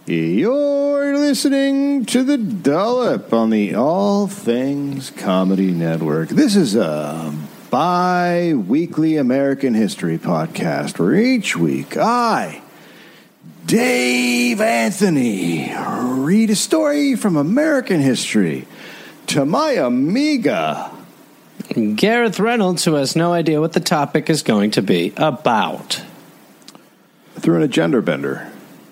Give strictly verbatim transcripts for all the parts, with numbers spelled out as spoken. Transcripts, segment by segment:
You're listening to The Dollop on the All Things Comedy Network. This is a bi-weekly American history podcast where each week I, Dave Anthony, read a story from American history to my amiga, Gareth Reynolds, who has no idea what the topic is going to be about. Through an agenda bender.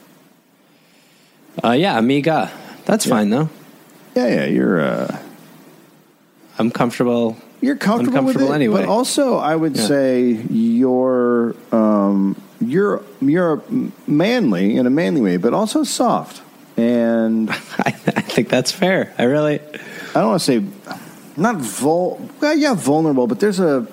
Uh, yeah, amiga. That's yeah. fine, though. Yeah, yeah, you're... Uh, I'm comfortable. You're comfortable, I'm comfortable with it, anyway. But also, I would yeah. say you're, um, you're, you're manly in a manly way, but also soft. And... I, I think that's fair. I really... I don't want to say... Not vul... Well, yeah, vulnerable, but there's a...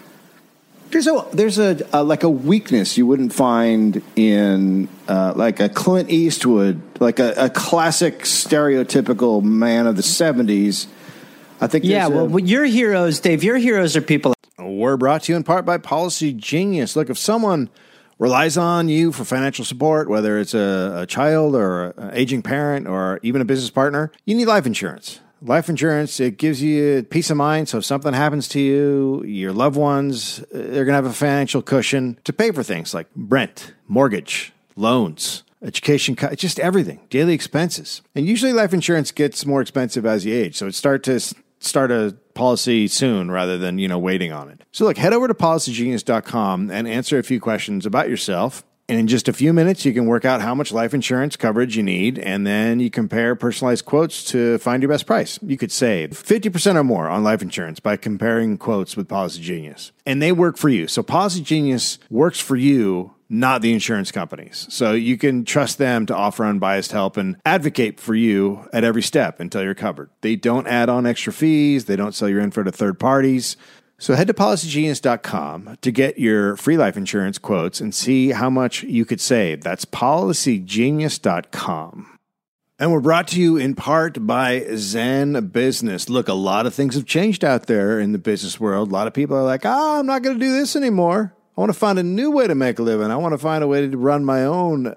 There's a there's a, a like a weakness you wouldn't find in uh, like a Clint Eastwood, like a, a classic stereotypical man of the seventies. I think. Yeah, well, a, your heroes, Dave. Your heroes are people. We're brought to you in part by Policy Genius. Look, if someone relies on you for financial support, whether it's a, a child or an aging parent or even a business partner, you need life insurance. Life insurance, it gives you peace of mind, so if something happens to you, your loved ones, they're going to have a financial cushion to pay for things like rent, mortgage, loans, education, just everything, daily expenses. And usually life insurance gets more expensive as you age, so it's start to start a policy soon rather than, you know, waiting on it. So look, head over to policy genius dot com and answer a few questions about yourself. And in just a few minutes, you can work out how much life insurance coverage you need, and then you compare personalized quotes to find your best price. You could save fifty percent or more on life insurance by comparing quotes with Policy Genius. And they work for you. So Policy Genius works for you, not the insurance companies. So you can trust them to offer unbiased help and advocate for you at every step until you're covered. They don't add on extra fees. They don't sell your info to third parties. So head to policy genius dot com to get your free life insurance quotes and see how much you could save. That's policy genius dot com. And we're brought to you in part by Zen Business. Look, a lot of things have changed out there in the business world. A lot of people are like, ah, I'm not going to do this anymore. I want to find a new way to make a living. I want to find a way to run my own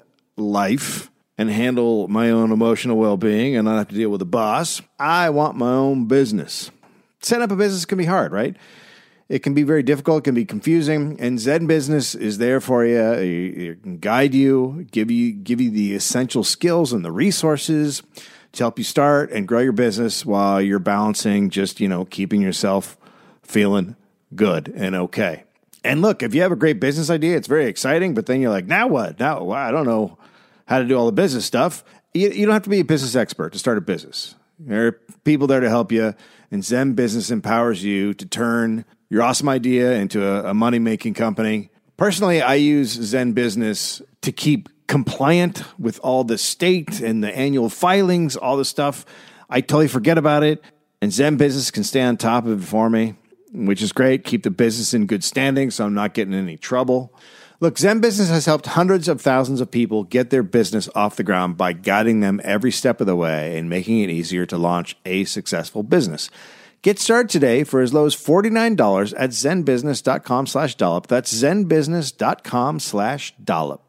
life and handle my own emotional well-being and not have to deal with a boss. I want my own business. Setting up a business can be hard, right? It can be very difficult, it can be confusing, and Zen Business is there for you. It can guide you, give you give you the essential skills and the resources to help you start and grow your business while you're balancing just, you know, keeping yourself feeling good and okay. And look, if you have a great business idea, it's very exciting, but then you're like, now what? Now, well, I don't know how to do all the business stuff. You, you don't have to be a business expert to start a business. There are people there to help you, and Zen Business empowers you to turn your awesome idea into a, a money-making company. Personally, I use Zen Business to keep compliant with all the state and the annual filings, all the stuff. I totally forget about it, and Zen Business can stay on top of it for me, which is great. Keep the business in good standing so I'm not getting in any trouble. Look, Zen Business has helped hundreds of thousands of people get their business off the ground by guiding them every step of the way and making it easier to launch a successful business. Get started today for as low as forty-nine dollars at zenbusiness dot com slash dollop. That's zenbusiness dot com slash dollop.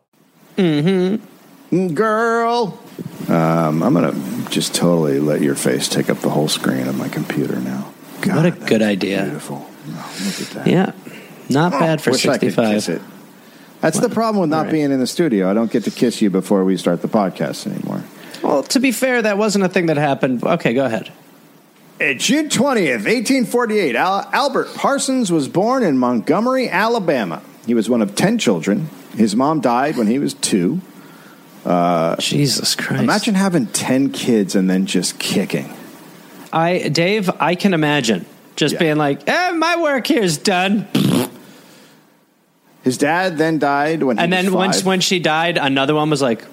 Mm-hmm. Girl. Um, I'm going to just totally let your face take up the whole screen of my computer now. God, what a good idea. Beautiful. Oh, look at that. Yeah. Not oh, bad for wish sixty-five. I could kiss it. That's well, the problem with not right. being in the studio. I don't get to kiss you before we start the podcast anymore. Well, to be fair, that wasn't a thing that happened. Okay, go ahead. June twentieth, eighteen forty-eight, Al- Albert Parsons was born in Montgomery, Alabama. He was one of ten children. His mom died when he was two. Uh, Jesus Christ. Imagine having ten kids and then just kicking. I, Dave, I can imagine just yeah. being like, eh, my work here is done. His dad then died when he and was then five. once when she died, another one was like,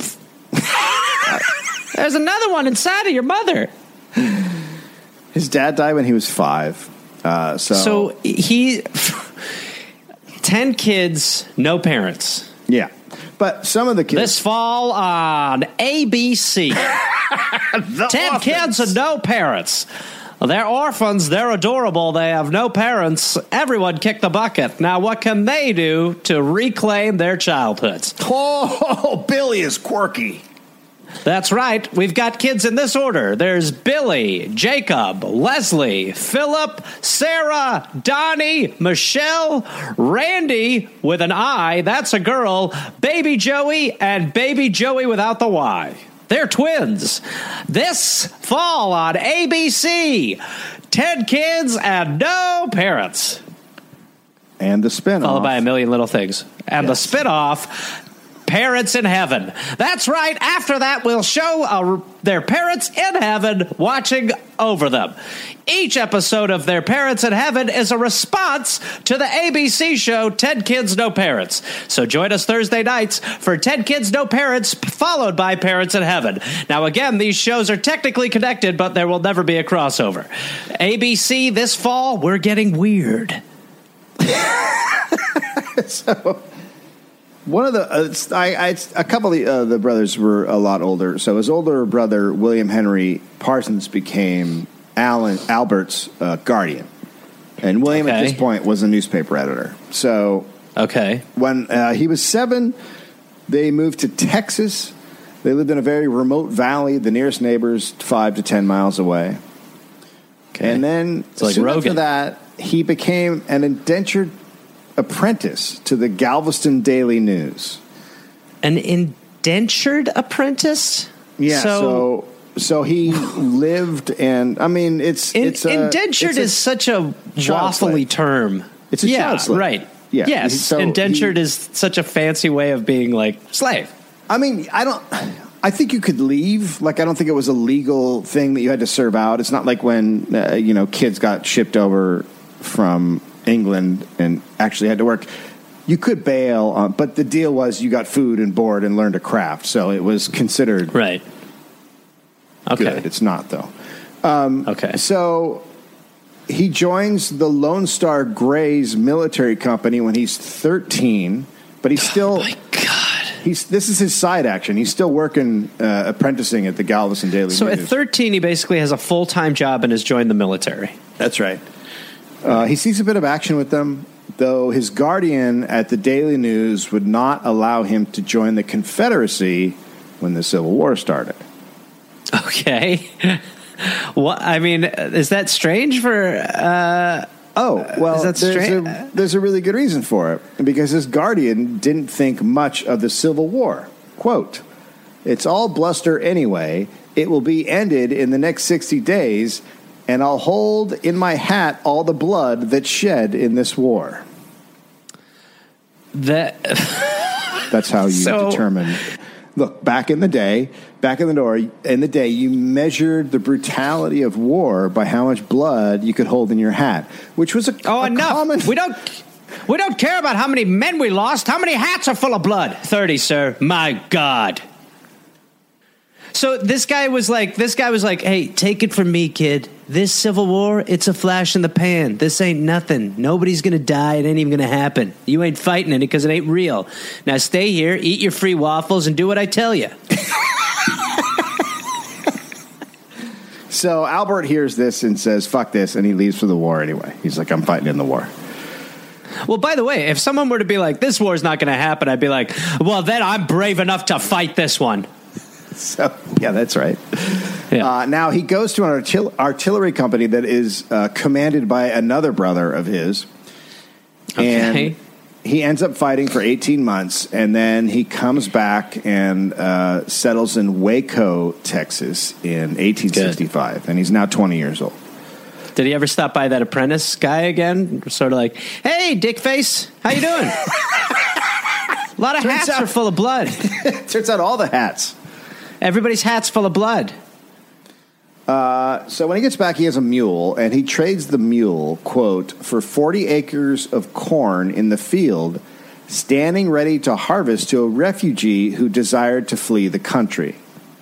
there's another one inside of your mother. His dad died when he was five. Uh, so, so he, ten kids, no parents. Yeah. But some of the kids. This fall on A B C. ten orphans. Kids and no parents. They're orphans. They're adorable. They have no parents. Everyone kick the bucket. Now, what can they do to reclaim their childhoods? Oh, Billy is quirky. That's right. We've got kids in this order. There's Billy, Jacob, Leslie, Philip, Sarah, Donnie, Michelle, Randy with an I, that's a girl, Baby Joey, and Baby Joey without the Y. They're twins. This fall on A B C, ten kids and no parents. And the spinoff. Followed by a million little things. And Yes. the spinoff, Parents in Heaven. That's right. After that, we'll show uh, their parents in heaven watching over them. Each episode of Their Parents in Heaven is a response to the A B C show ten Kids, No Parents. So join us Thursday nights for ten Kids, No Parents, followed by Parents in Heaven. Now, again, these shows are technically connected, but there will never be a crossover. A B C, this fall, we're getting weird. So, one of the uh, it's- I, I, it's- a couple of the, uh, the brothers were a lot older. So his older brother William Henry Parsons became Alan Albert's uh, guardian, and William at Okay. this point was a newspaper editor. So Okay. when uh, he was seven, they moved to Texas. They lived in a very remote valley. The nearest neighbors five to ten miles away. Okay. And then It's like soon after Rogan. that, he became an indentured apprentice to the Galveston Daily News. An indentured apprentice? Yeah, so so, he lived, and I mean, it's in, it's a, indentured it's a- is such a child waffly slave. term. It's a yeah, child slave. right. Yeah, Yes, so indentured he- is such a fancy way of being like slave. I mean, I don't. I think you could leave. Like, I don't think it was a legal thing that you had to serve out. It's not like when uh, you know kids got shipped over from England and actually had to work. You could bail, on, but the deal was you got food and board and learned a craft, so it was considered Right. Okay. good. It's not though. Okay. So he joins the Lone Star Grays military company when he's thirteen, but he's still. My God. He's this is his side action. He's still working, uh, apprenticing at the Galveston Daily So News. at thirteen, he basically has a full time job and has joined the military. That's right. Uh, he sees a bit of action with them, though his guardian at the Daily News would not allow him to join the Confederacy when the Civil War started. Okay. What? I mean, is that strange for? Uh, Oh, well, is that there's, straight? a, there's a really good reason for it, because his guardian didn't think much of the Civil War. Quote, "It's all bluster anyway. It will be ended in the next sixty days, and I'll hold in my hat all the blood that's shed in this war." that That's how you So- determine. Look, back in the day, back in the door, in the day, you measured the brutality of war by how much blood you could hold in your hat, which was a, oh a enough. common. We don't. We don't care about how many men we lost. How many hats are full of blood? Thirty, sir. My God. So this guy was like, this guy was like, hey, take it from me, kid. This Civil War, it's a flash in the pan. This ain't nothing. Nobody's going to die. It ain't even going to happen. You ain't fighting in it because it ain't real. Now stay here, eat your free waffles, and do what I tell you. So Albert hears this and says, "Fuck this," and he leaves for the war anyway. He's like, "I'm fighting in the war." Well, by the way, if someone were to be like, this war's not going to happen, I'd be like, well, then I'm brave enough to fight this one. So yeah, that's right. Yeah. Uh, now he goes to an artil- artillery company that is uh, commanded by another brother of his, Okay. and he ends up fighting for eighteen months, and then he comes back and uh, settles in Waco, Texas, in eighteen sixty-five, and he's now twenty years old. Did he ever stop by that apprentice guy again? Sort of like, hey, dick face, how you doing? A lot of Turns hats out- are full of blood. Turns out all the hats. Everybody's hat's full of blood. So when he gets back, he has a mule, and he trades the mule, quote, for forty acres of corn in the field, standing ready to harvest to a refugee who desired to flee the country.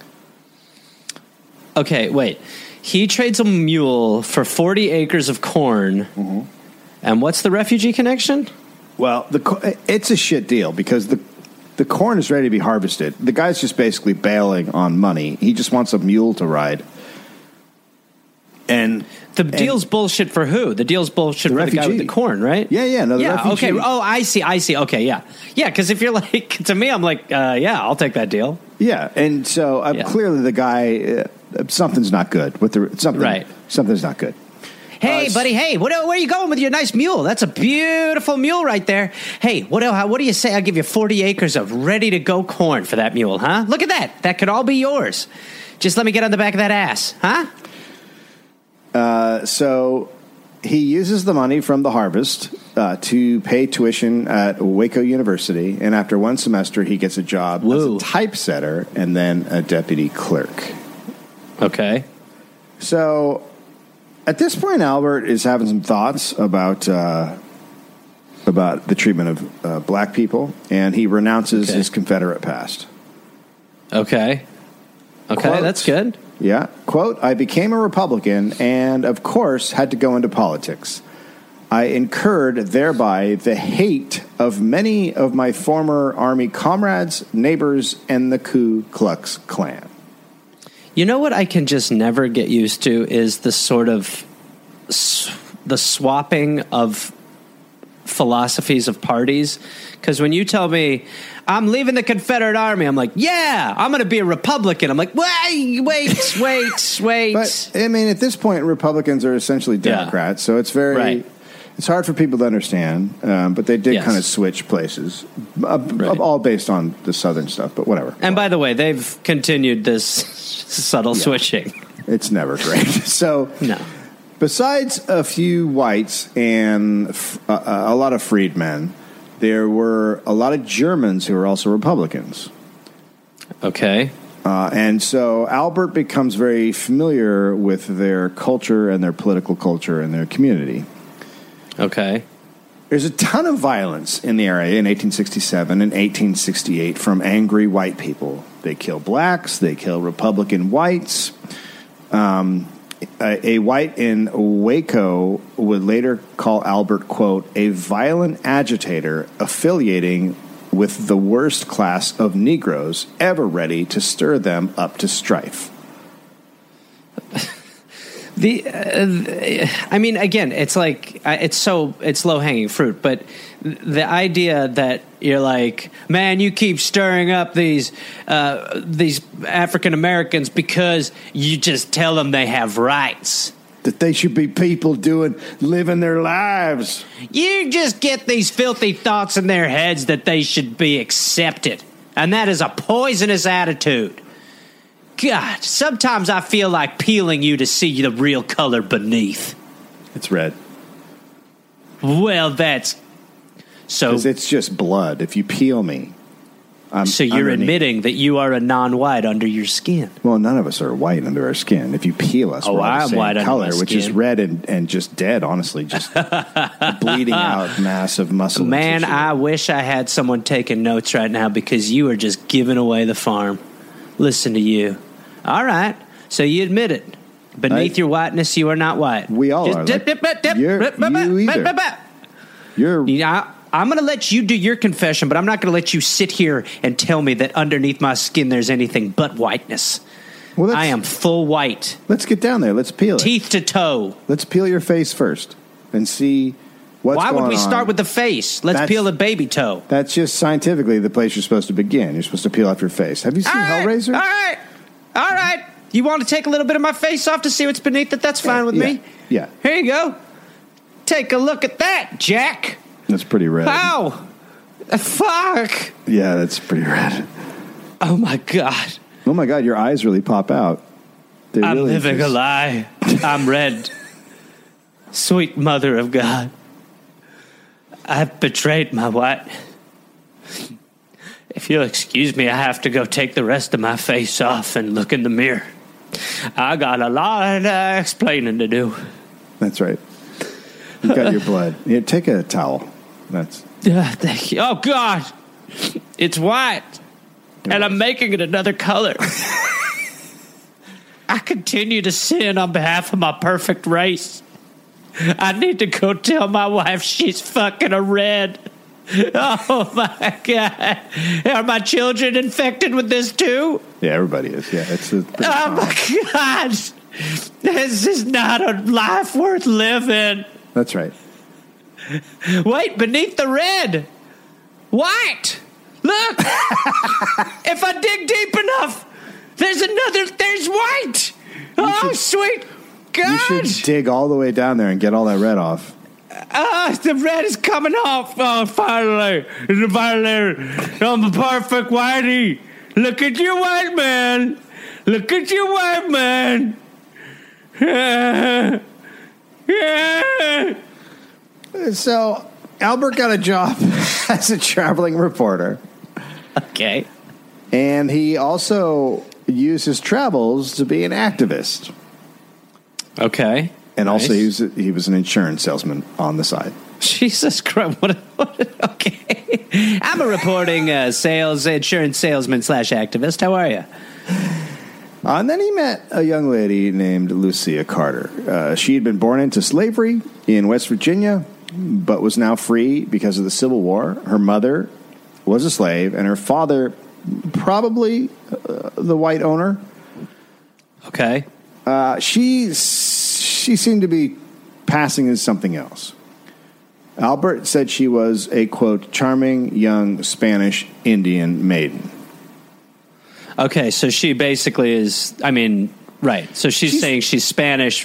Okay, wait. He trades a mule for forty acres of corn. Mm-hmm. And what's the refugee connection? Well, the co- it's a shit deal because the the corn is ready to be harvested. The guy's just basically bailing on money. He just wants a mule to ride. And The deal's bullshit for who? The deal's bullshit The for the guy with refugee. the corn, right? Yeah, yeah, no, the yeah, refugee. okay. Oh, I see, I see. Okay, yeah. Yeah, because if you're like, to me, I'm like, uh, yeah, I'll take that deal. Yeah, and so uh, Yeah. clearly the guy, uh, something's not good with the something. Right. Something's not good. Hey, Uh, buddy, hey, what, where are you going with your nice mule? That's a beautiful mule right there. Hey, what, how, what do you say? I'll give you forty acres of ready-to-go corn for that mule, huh? Look at that. That could all be yours. Just let me get on the back of that ass, huh? Uh, so he uses the money from the harvest uh, to pay tuition at Waco University, and after one semester, he gets a job Woo. as a typesetter and then a deputy clerk. Okay. So at this point, Albert is having some thoughts about uh, about the treatment of uh, black people, and he renounces Okay. his Confederate past. Okay. Okay, Quote, that's good. Yeah. Quote, I became a Republican and, of course, had to go into politics. I incurred thereby the hate of many of my former Army comrades, neighbors, and the Ku Klux Klan. You know what I can just never get used to is the sort of s- the swapping of philosophies of parties. Because when you tell me I'm leaving the Confederate Army, I'm like, yeah, I'm going to be a Republican. I'm like, wait, wait, wait, wait. But, I mean, at this point, Republicans are essentially Democrats, so it's very... Right. It's hard for people to understand, um, but they did Yes. kind of switch places, uh, Right. all based on the Southern stuff, but whatever. And by the way, they've continued this subtle switching. It's never great. So, No. besides a few whites and f- uh, a lot of freedmen, there were a lot of Germans who were also Republicans. Okay. Uh, and so Albert becomes very familiar with their culture and their political culture and their community. Okay. There's a ton of violence in the area in eighteen sixty-seven and eighteen sixty-eight from angry white people. They kill blacks, they kill Republican whites. Um, a, a white in Waco would later call Albert, quote, a violent agitator affiliating with the worst class of Negroes ever ready to stir them up to strife. The, uh, I mean, again, it's like uh, it's so it's low hanging fruit, but the idea that you're like, man, you keep stirring up these uh, these African Americans because you just tell them they have rights. That they should be people doing, living their lives. You just get these filthy thoughts in their heads that they should be accepted, and that is a poisonous attitude. God, sometimes I feel like peeling you to see the real color beneath. It's red. Well, that's so. Because it's just blood. If you peel me, I'm So you're underneath. admitting that you are a non-white under your skin. Well, none of us are white under our skin. If you peel us, Oh, we're all the I'm same white under color, my which is skin. red and, and just dead, honestly. Just bleeding out massive muscle. and Man, tissue. I wish I had someone taking notes right now because you are just giving away the farm. Listen to you. All right. So you admit it. Beneath I- your whiteness, you are not white. We all Just are, dip, like, dip, dip, dip, you're- dip, dip, you dip, either. dip, dip. You're You know, I, I'm going to let you do your confession, but I'm not going to let you sit here and tell me that underneath my skin there's anything but whiteness. well. Let's, I am full white, Let's get down there. Let's peel it. teeth to toe. Let's peel your face first and see what's Why going would we on. start with the face? Let's That's- peel a baby toe. That's just scientifically the place you're supposed to begin. You're supposed to peel off your face. Have you seen All right, Hellraiser? All right. All right. You want to take a little bit of my face off to see what's beneath it? That's fine with yeah, me. yeah. Here you go. Take a look at that, Jack. That's pretty red. Ow. Fuck. Yeah, that's pretty red. Oh, my God. Oh my God, your eyes really pop out. They I'm really living just- a lie. I'm red. Sweet mother of God. I've betrayed my white. If you'll excuse me, I have to go take the rest of my face off and look in the mirror. I got a lot of uh, explaining to do. That's right. You got your blood. Here, take a towel. That's Uh, thank you. Oh, God. It's white. And I'm making it another color. I continue to sin on behalf of my perfect race. I need to go tell my wife she's fucking a red. Oh, my God. Are my children infected with this, too? yeah. Everybody is. Yeah, it's a pretty Oh, common. my God. This is not a life worth living. That's right. Wait, beneath the red. White. Look. If I dig deep enough, there's another, there's white. Oh, should, sweet God. You should dig all the way down there and get all that red off. Ah, the red is coming off. Oh, finally. Finally. I'm a perfect whitey. Look at you, white man. Look at you, white man. So, Albert got a job as a traveling reporter. Okay. And he also used his travels to be an activist. Okay. And nice. also, he was, he was an insurance salesman on the side. Jesus Christ. What, what, okay. I'm a reporting uh, sales, insurance salesman slash activist. How are you? Uh, and then he met a young lady named Lucia Carter. Uh, she had been born into slavery in West Virginia, but was now free because of the Civil War. Her mother was a slave, and her father, probably uh, the white owner. Okay. Uh, she, she seemed to be passing as something else. Albert said she was a, quote, charming young Spanish Indian maiden. Okay, so she basically is, I mean, right. So she's, she's saying she's Spanish.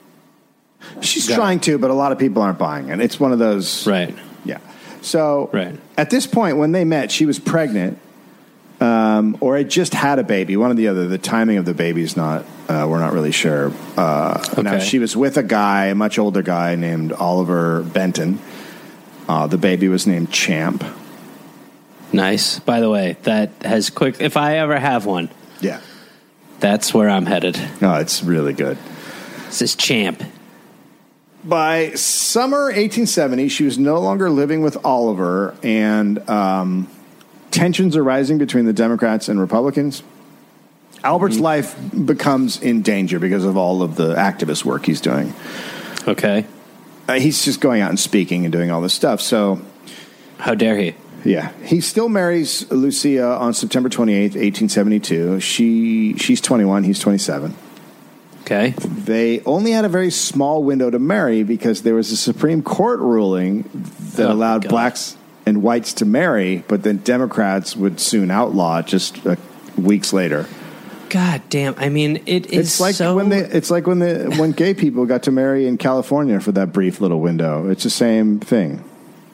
She's Got trying it. to, but a lot of people aren't buying it. It's one of those. Right. Yeah. So right. At this point, when they met, she was pregnant um, or had just had a baby. One or the other. The timing of the baby is not, uh, we're not really sure. Uh, okay. Now, she was with a guy, a much older guy named Oliver Benton. Uh, the baby was named Champ. Nice. By the way, that has quick. If I ever have one, yeah, that's where I'm headed. Oh, it's really good. This is Champ. By summer eighteen seventy, she was no longer living with Oliver, and um, tensions are rising between the Democrats and Republicans. Albert's mm-hmm. life becomes in danger because of all of the activist work he's doing. Okay. Uh, he's just going out and speaking and doing all this stuff. So, how dare he? Yeah, he still marries Lucia on September twenty-eighth, eighteen seventy-two. She she's twenty-one, he's twenty-seven. Okay. They only had a very small window to marry because there was a Supreme Court ruling that oh, allowed God. blacks and whites to marry, but then Democrats would soon outlaw it just uh, weeks later. God damn! I mean, it is it's like so... when they. It's like when the when gay people got to marry in California for that brief little window. It's the same thing.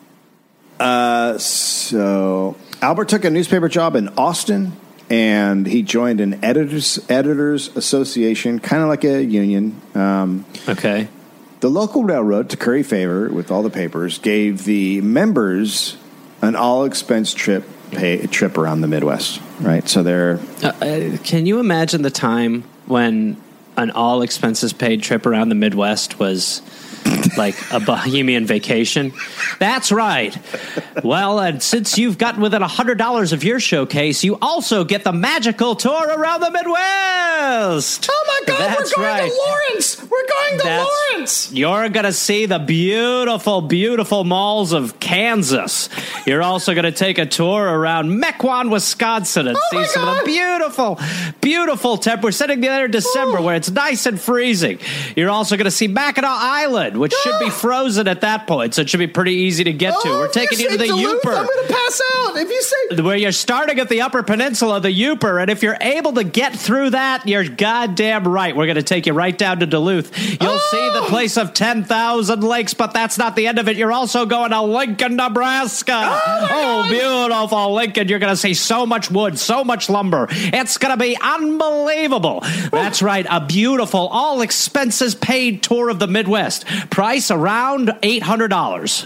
Uh, so Albert took a newspaper job in Austin, and he joined an editors editors association, kind of like a union. Um, okay. The local railroad, to curry favor with all the papers, gave the members an all expense trip pay trip around the Midwest. Right, so they're. Uh, uh, can you imagine the time when an all expenses paid trip around the Midwest was like a bohemian vacation? That's right. Well, and since you've gotten within one hundred dollars of your showcase, you also get the magical tour around the Midwest. Oh, my God, That's we're going right. to Lawrence. We're going to That's, Lawrence. You're going to see the beautiful, beautiful malls of Kansas. You're also going to take a tour around Mequon, Wisconsin, and oh see some God. of the beautiful, beautiful temp. We're sitting there in December oh. where it's nice and freezing. You're also going to see Mackinac Island, which oh. should be frozen at that point, so it should be pretty easy to get to. Oh, We're taking you to the Duluth, Yooper. I'm going to pass out. If you say where you're starting at the Upper Peninsula, the Yooper, and if you're able to get through that, you're goddamn right. We're going to take you right down to Duluth. You'll oh. see the place of ten thousand lakes, but that's not the end of it. You're also going to Lincoln, Nebraska. Oh, oh beautiful Lincoln. You're going to see so much wood, so much lumber. It's going to be unbelievable. That's right. A beautiful, all expenses paid tour of the Midwest. Price around eight hundred dollars.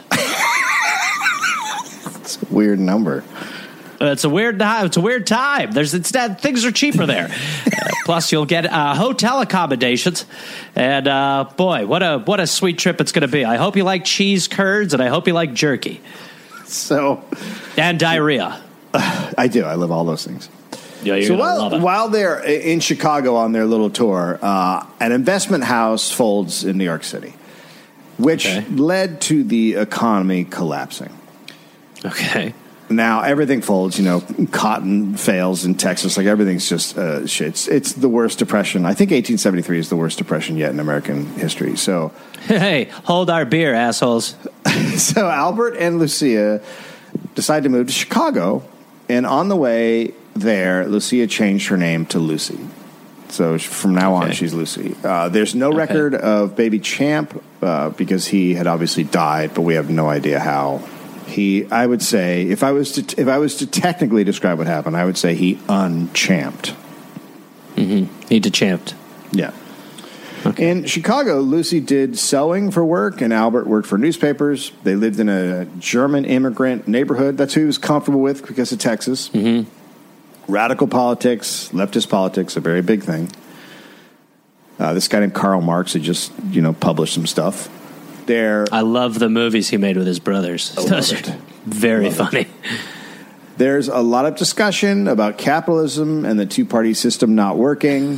It's a weird number. It's a weird time. It's a weird time. There's it's that things are cheaper there. uh, plus, you'll get uh, hotel accommodations, and uh, boy, what a what a sweet trip it's going to be. I hope you like cheese curds, and I hope you like jerky. So, and diarrhea. Uh, I do. I love all those things. Yeah, you're so gonna while, love it. while they're in Chicago on their little tour, uh, an investment house folds in New York City, which okay. led to the economy collapsing. Okay. now everything folds. You know, cotton fails in Texas. Like everything's just uh, shit. It's, it's the worst depression. I think eighteen seventy-three is the worst depression yet in American history. So, hey, hold our beer, assholes. So Albert and Lucia decide to move to Chicago, and on the way there, Lucia changed her name to Lucy. So from now on, okay. she's Lucy. Uh, there's no okay. record of baby Champ uh, because he had obviously died, but we have no idea how. He, I would say, if I was to if I was to technically describe what happened, I would say he unchamped. Mm-hmm. He dechamped. Yeah. Okay. In Chicago, Lucy did sewing for work, and Albert worked for newspapers. They lived in a German immigrant neighborhood. That's who he was comfortable with because of Texas. Mm-hmm. Radical politics, leftist politics, a very big thing. Uh, this guy named Karl Marx had just, you know, published some stuff. There, I love the movies he made with his brothers. Those are very funny. There's a lot of discussion about capitalism and the two-party system not working.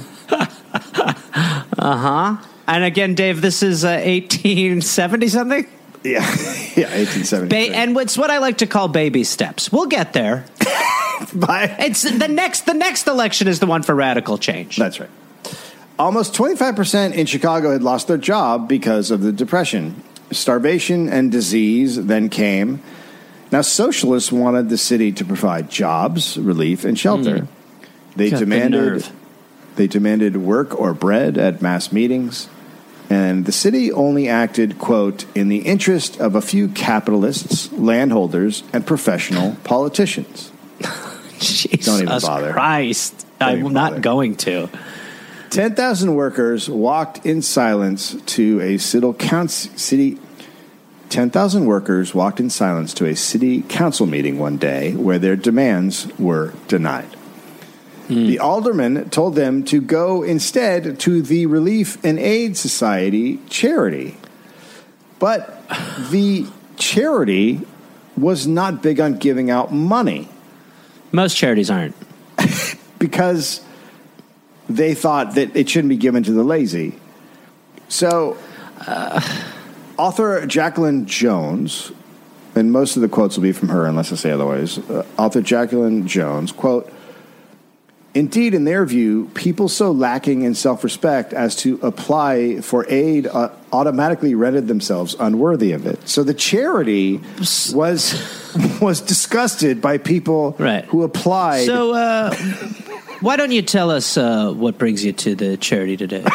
Uh-huh. And again, Dave, this is uh, eighteen seventy something? Yeah, yeah, eighteen seventy. Ba- and it's what I like to call baby steps. We'll get there. Bye. It's the next the next election is the one for radical change. That's right. Almost twenty-five percent in Chicago had lost their job because of the Depression. Starvation and disease then came. Now, socialists wanted the city to provide jobs, relief, and shelter. Mm. They Got demanded the they demanded work or bread at mass meetings, and the city only acted, quote, in the interest of a few capitalists, landholders, and professional politicians. Jesus Don't even bother. Christ. Don't I'm even not bother. going to. ten thousand workers walked in silence to a city. ten thousand workers walked in silence to a city council meeting one day where their demands were denied. Mm. The alderman told them to go instead to the Relief and Aid Society charity. But the charity was not big on giving out money. Most charities aren't. Because they thought that it shouldn't be given to the lazy. So, uh, author Jacqueline Jones, and most of the quotes will be from her unless I say otherwise, uh, author Jacqueline Jones, quote, indeed, in their view, people so lacking in self-respect as to apply for aid uh, automatically rendered themselves unworthy of it. So the charity was was disgusted by people right. who applied. So uh, why don't you tell us uh, what brings you to the charity today?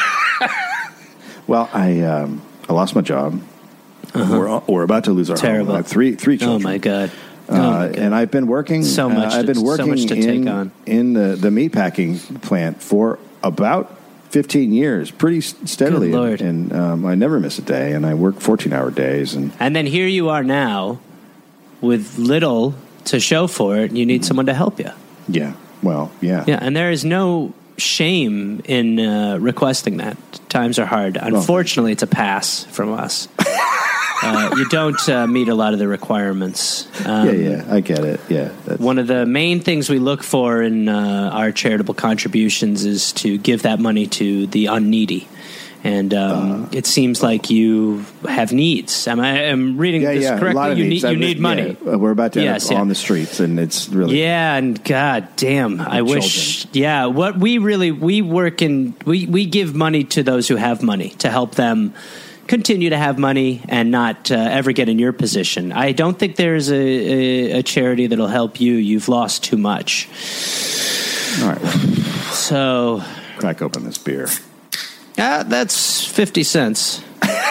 Well, I um, I lost my job. Uh-huh. We're, we're about to lose our Terrible. home. I have three three children. Oh my god. Uh, oh my God. And I've been working. So much. Uh, I've been to, working so much to in, take on. in the, the meatpacking plant for about fifteen years, pretty steadily. Good Lord. And, and um, I never miss a day, and I work fourteen hour days. And and then here you are now, with little to show for it. And you need mm-hmm. someone to help you. Yeah. Well. Yeah. Yeah. And there is no shame in uh, requesting that. Times are hard. Unfortunately, well, it's a pass from us. Uh, you don't uh, meet a lot of the requirements. Um, yeah, yeah, I get it. Yeah, that's one of the main things we look for in uh, our charitable contributions is to give that money to the unneedy. And um, uh, it seems like you have needs. Am I am reading yeah, this yeah, correctly? A lot of you needs. need you I mean, need money. Yeah, we're about to end yes, up yeah. on the streets, and it's really yeah. And God damn, I wish. Yeah, what we really we work in we we give money to those who have money to help them continue to have money and not uh, ever get in your position. I don't think there's a, a, a charity that'll help you. You've lost too much. All right. So crack open this beer. Uh, that's fifty cents.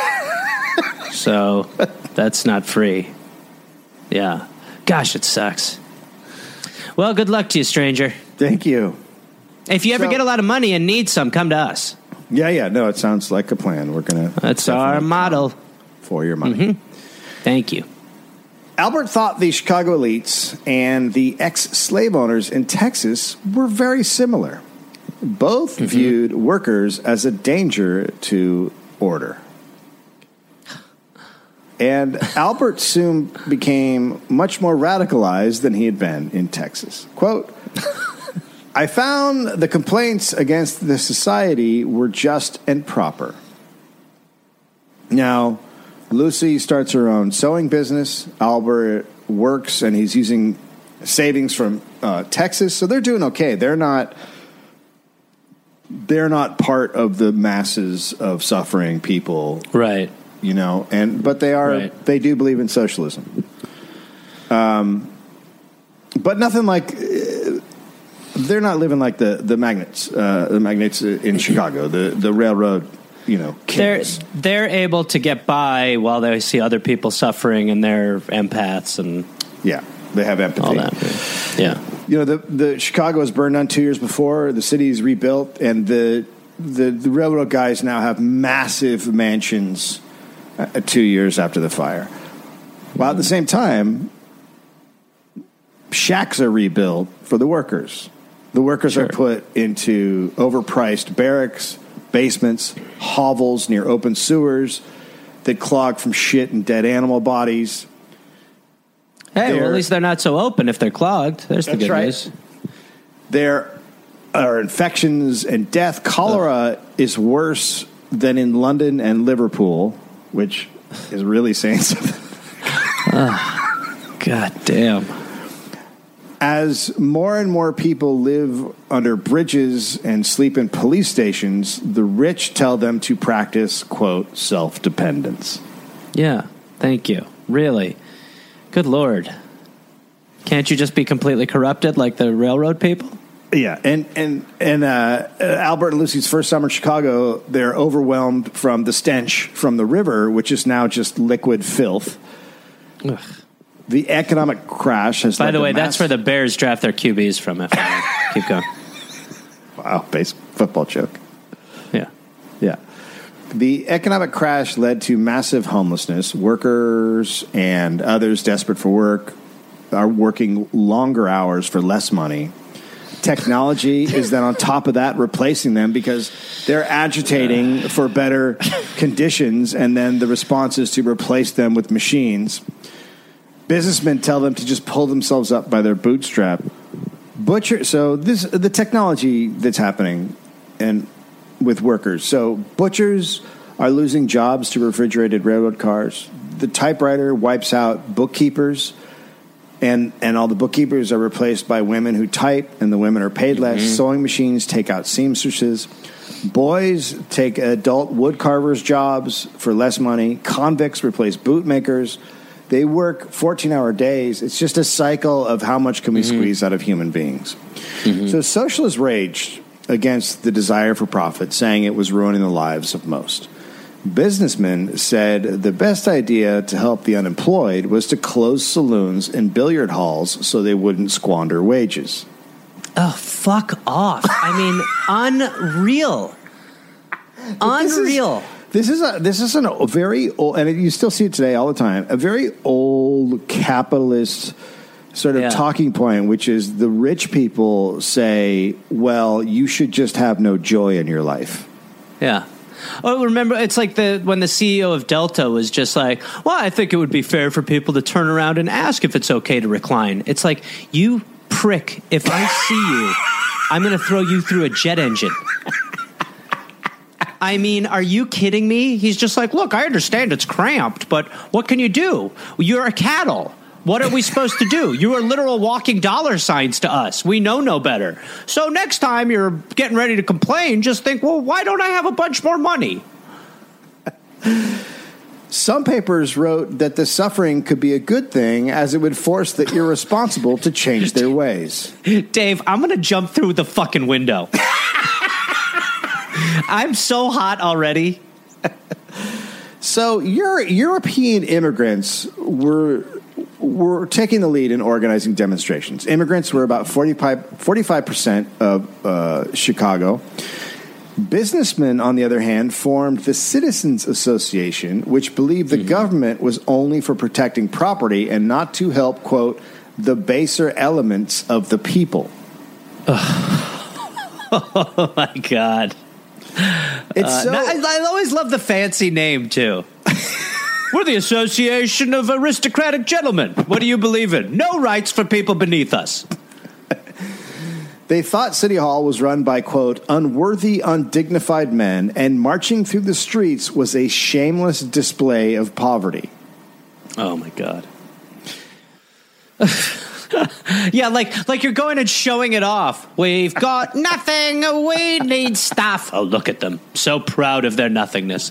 So that's not free. Yeah. Gosh, it sucks. Well, good luck to you, stranger. Thank you. If you ever so, get a lot of money and need some, come to us. Yeah, yeah. No, it sounds like a plan. We're going to... That's our model. For your money. Mm-hmm. Thank you. Albert thought the Chicago elites and the ex-slave owners in Texas were very similar. Both mm-hmm. viewed workers as a danger to order. And Albert soon became much more radicalized than he had been in Texas. Quote, I found the complaints against the society were just and proper. Now, Lucy starts her own sewing business. Albert works, and he's using savings from uh, Texas, so they're doing okay. They're not they're not part of the masses of suffering people, right? You know, and but they are right. they do believe in socialism. Um, but nothing like uh, they're not living like the the magnates, uh, the magnates in Chicago, the the railroad. You know, kings. They're they're able to get by while they see other people suffering, and they're empaths and yeah, they have empathy. All that, yeah. You know, the the Chicago was burned down two years before. The city's rebuilt, and the the, the railroad guys now have massive mansions uh, two years after the fire. While at the same time, shacks are rebuilt for the workers. The workers sure. are put into overpriced barracks, basements, hovels near open sewers that clog from shit and dead animal bodies. Hey, well, at least they're not so open if they're clogged. There's the good right. news. There are infections and death. Cholera oh. is worse than in London and Liverpool, which is really saying something. oh, God damn. As more and more people live under bridges and sleep in police stations, the rich tell them to practice, quote, self-dependence. Yeah, thank you. Really. Good Lord. Can't you just be completely corrupted like the railroad people? Yeah, and and and uh, Albert and Lucy's first summer in Chicago, they're overwhelmed from the stench from the river, which is now just liquid filth. Ugh. The economic crash has. By the way, mass- that's where the Bears draft their Q Bs from. It. Keep going. Wow, base football joke. Yeah, yeah. The economic crash led to massive homelessness. Workers and others desperate for work are working longer hours for less money. Technology is then on top of that replacing them because they're agitating for better conditions, and then the response is to replace them with machines. Businessmen tell them to just pull themselves up by their bootstrap. Butcher. So this the technology that's happening, and with workers. So butchers are losing jobs to refrigerated railroad cars. The typewriter wipes out bookkeepers, and and all the bookkeepers are replaced by women who type, and the women are paid less. Mm-hmm. Sewing machines take out seamstresses. Boys take adult wood carvers' jobs for less money. Convicts replace bootmakers. They work fourteen-hour days. It's just a cycle of how much can we mm-hmm. squeeze out of human beings. Mm-hmm. So socialists raged against the desire for profit, saying it was ruining the lives of most. Businessmen said the best idea to help the unemployed was to close saloons and billiard halls so they wouldn't squander wages. Oh, fuck off. I mean, unreal. Unreal. This is a this is an, a very old, and you still see it today all the time, a very old capitalist sort of yeah. talking point, which is the rich people say, well, you should just have no joy in your life. Yeah. Oh, remember, it's like the when the C E O of Delta was just like, well, I think it would be fair for people to turn around and ask if it's okay to recline. It's like, you prick, if I see you, I'm going to throw you through a jet engine. I mean, are you kidding me? He's just like, look, I understand it's cramped, but what can you do? You're a cattle. What are we supposed to do? You are literal walking dollar signs to us. We know no better. So next time you're getting ready to complain, just think, well, why don't I have a bunch more money? Some papers wrote that the suffering could be a good thing as it would force the irresponsible to change their ways. Dave, I'm going to jump through the fucking window. I'm so hot already. So Euro- European immigrants were were taking the lead in organizing demonstrations. Immigrants were about forty-five percent of uh, Chicago. Businessmen, on the other hand, formed the Citizens Association, which believed the mm-hmm. government was only for protecting property and not to help, quote, the baser elements of the people. Oh, my God. It's uh, so, I, I always love the fancy name, too. We're the Association of Aristocratic Gentlemen. What do you believe in? No rights for people beneath us. They thought City Hall was run by, quote, unworthy, undignified men, and marching through the streets was a shameless display of poverty. Oh, my God. Yeah, like like you're going and showing it off. We've got nothing. We need stuff. Oh, look at them. So proud of their nothingness.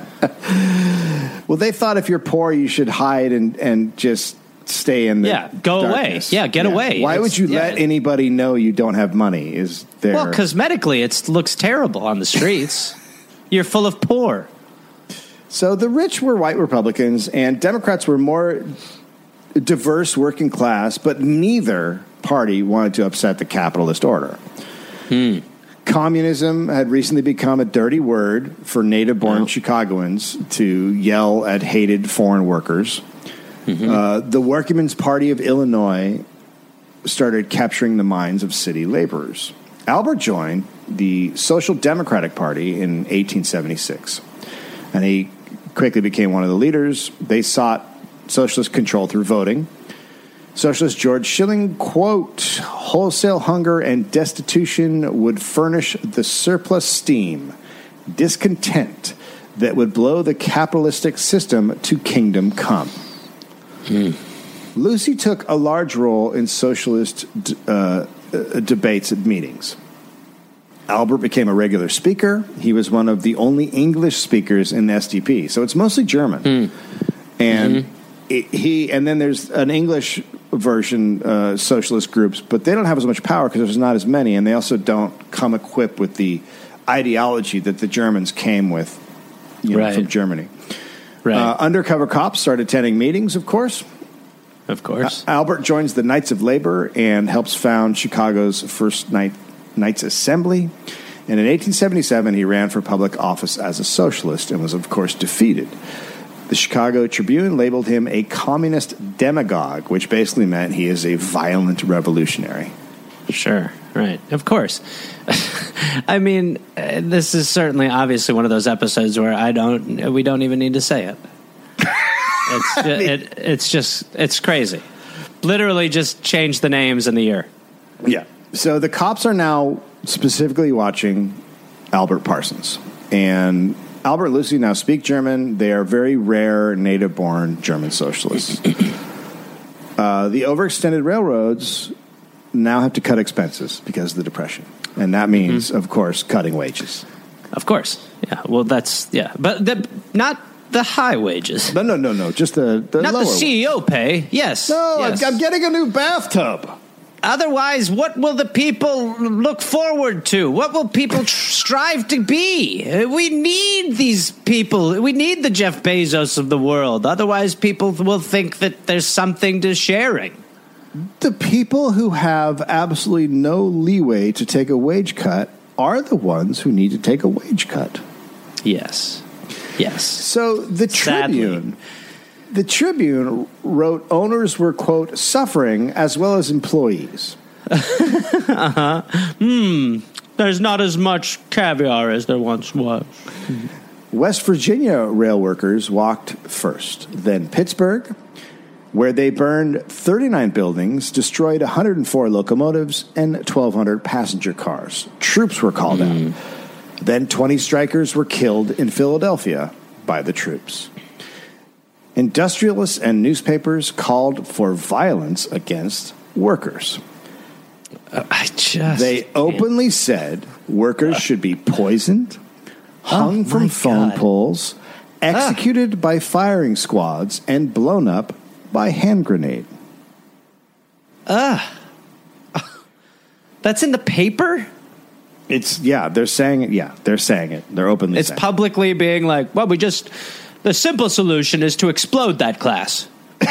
Well, they thought if you're poor, you should hide and, and just stay in the Yeah, go darkness. away. Yeah, get yeah. away. Why It's- would you yeah. let anybody know you don't have money? Is there? Well, cosmetically, it looks terrible on the streets. You're full of poor. So the rich were white Republicans, and Democrats were more diverse working class, but neither party wanted to upset the capitalist order. Hmm. Communism had recently become a dirty word for native-born Oh. Chicagoans to yell at hated foreign workers. Mm-hmm. Uh, the Workingmen's Party of Illinois started capturing the minds of city laborers. Albert joined the Social Democratic Party in eighteen seventy-six, and he quickly became one of the leaders. They sought socialist control through voting. Socialist George Schilling, quote, wholesale hunger and destitution would furnish the surplus steam, discontent that would blow the capitalistic system to kingdom come. Hmm. Lucy took a large role in socialist uh, uh, debates at meetings. Albert became a regular speaker. He was one of the only English speakers in the S D P, so it's mostly German. Hmm. And Mm-hmm. it, he and then there's an English version, uh, socialist groups, but they don't have as much power because there's not as many, and they also don't come equipped with the ideology that the Germans came with, you know, Right. from Germany. Right. Uh, undercover cops started attending meetings, of course. Of course. Uh, Albert joins the Knights of Labor and helps found Chicago's first night, Knights Assembly. And in eighteen seventy-seven, he ran for public office as a socialist and was, of course, defeated. The Chicago Tribune labeled him a communist demagogue, which basically meant he is a violent revolutionary. Sure. Right. Of course. I mean, uh, this is certainly obviously one of those episodes where I don't, we don't even need to say it. It's just, it, it's just, it's crazy. Literally just change the names in the year. Yeah. So the cops are now specifically watching Albert Parsons. And Albert and Lucy now speak German. They are very rare native-born German socialists. uh, the overextended railroads now have to cut expenses because of the Depression. And that means, mm-hmm. of course, cutting wages. Of course. Yeah. Well, that's, yeah. But the, not the high wages. No, no, no, no. Just the, the Not lower the C E O pay. Yes. No, yes. I'm getting a new bathtub. Otherwise, what will the people look forward to? What will people tr- strive to be? We need these people. We need the Jeff Bezos of the world. Otherwise, people will think that there's something to sharing. The people who have absolutely no leeway to take a wage cut are the ones who need to take a wage cut. Yes. Yes. So the Sadly. Tribune... The Tribune wrote owners were, quote, suffering as well as employees. uh-huh. Hmm. There's not as much caviar as there once was. West Virginia rail workers walked first. Then Pittsburgh, where they burned thirty-nine buildings, destroyed one hundred four locomotives, and twelve hundred passenger cars. Troops were called mm. out. Then twenty strikers were killed in Philadelphia by the troops. Industrialists and newspapers called for violence against workers. Uh, I just They can't. openly said workers should be poisoned, hung oh, from phone God. poles, executed ah. by firing squads, and blown up by hand grenade. Ah. Uh, that's in the paper? It's, yeah, they're saying it. Yeah, they're saying it. They're openly it's saying publicly being like, well, we just... The simple solution is to explode that class.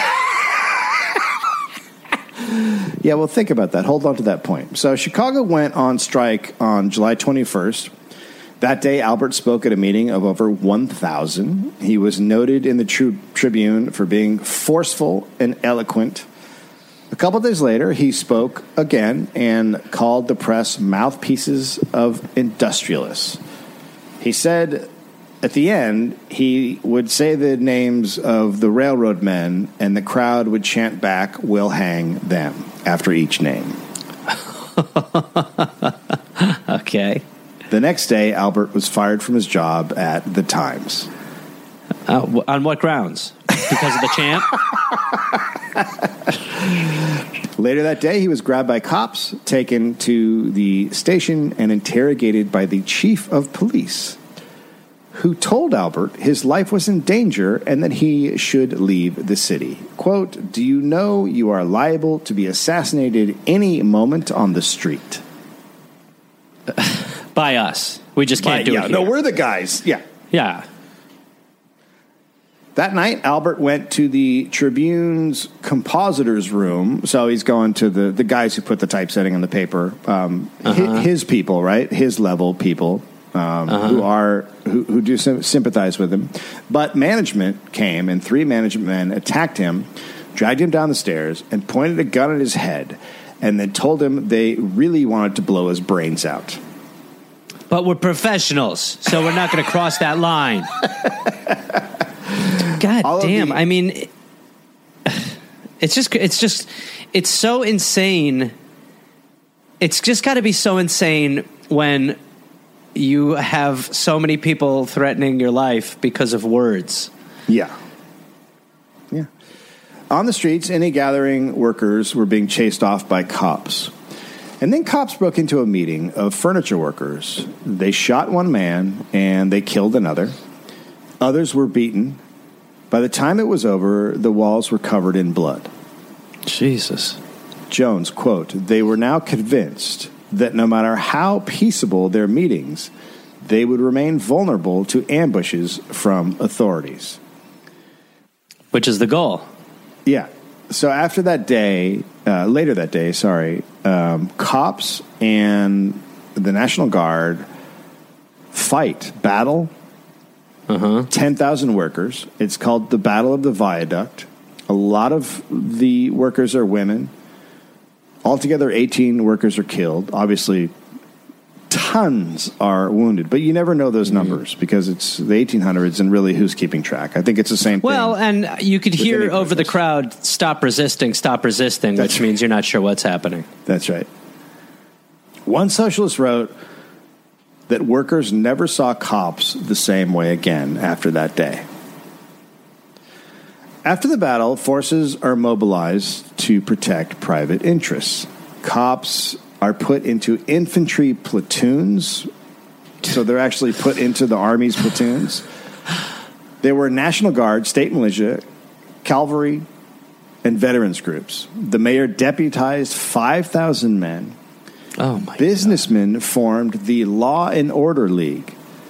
Yeah, well, think about that. Hold on to that point. So Chicago went on strike on July twenty-first. That day, Albert spoke at a meeting of over one thousand. He was noted in the Tri- Tribune for being forceful and eloquent. A couple days later, he spoke again and called the press mouthpieces of industrialists. He said... At the end, he would say the names of the railroad men, and the crowd would chant back, "We'll hang them," after each name. Okay. The next day, Albert was fired from his job at The Times. Uh, w- on what grounds? Because of the chant? Later that day, he was grabbed by cops, taken to the station, and interrogated by the chief of police, who told Albert his life was in danger and that he should leave the city. Quote, "Do you know you are liable to be assassinated any moment on the street?" By us. We just can't By, do yeah, it no, here. we're the guys. Yeah. Yeah. That night, Albert went to the Tribune's compositors' room. So he's going to the, the guys who put the typesetting on the paper. Um, Uh-huh. his, his people, right? His level people um, Uh-huh. who are who, who do sym- sympathize with him. But management came, and three management men attacked him, dragged him down the stairs, and pointed a gun at his head, and then told him they really wanted to blow his brains out. But we're professionals, so we're not going to cross that line. God All of damn. the- I mean, it's just, it's just, it's so insane. It's just got to be so insane when you have so many people threatening your life because of words. Yeah. Yeah. On the streets, any gathering workers were being chased off by cops. And then cops broke into a meeting of furniture workers. They shot one man and they killed another. Others were beaten. By the time it was over, the walls were covered in blood. Jesus. Jones, quote, "They were now convinced that no matter how peaceable their meetings, they would remain vulnerable to ambushes from authorities." Which is the goal. Yeah. So after that day, uh, later that day, sorry, um, cops and the National Guard fight, battle, Uh-huh. ten thousand workers. It's called the Battle of the Viaduct. A lot of the workers are women. Altogether, eighteen workers are killed. Obviously, tons are wounded, but you never know those numbers because it's the eighteen hundreds and really who's keeping track. I think it's the same thing. Well, and you could with hear any over the business. crowd, "Stop resisting, stop resisting," That's which means you're not sure what's happening. That's right. One socialist wrote that workers never saw cops the same way again after that day. After the battle, forces are mobilized to protect private interests. Cops are put into infantry platoons, so they're actually put into the Army's platoons. There were National Guard, state militia, cavalry, and veterans groups. The mayor deputized five thousand men. Oh, my Businessmen formed the Law and Order League,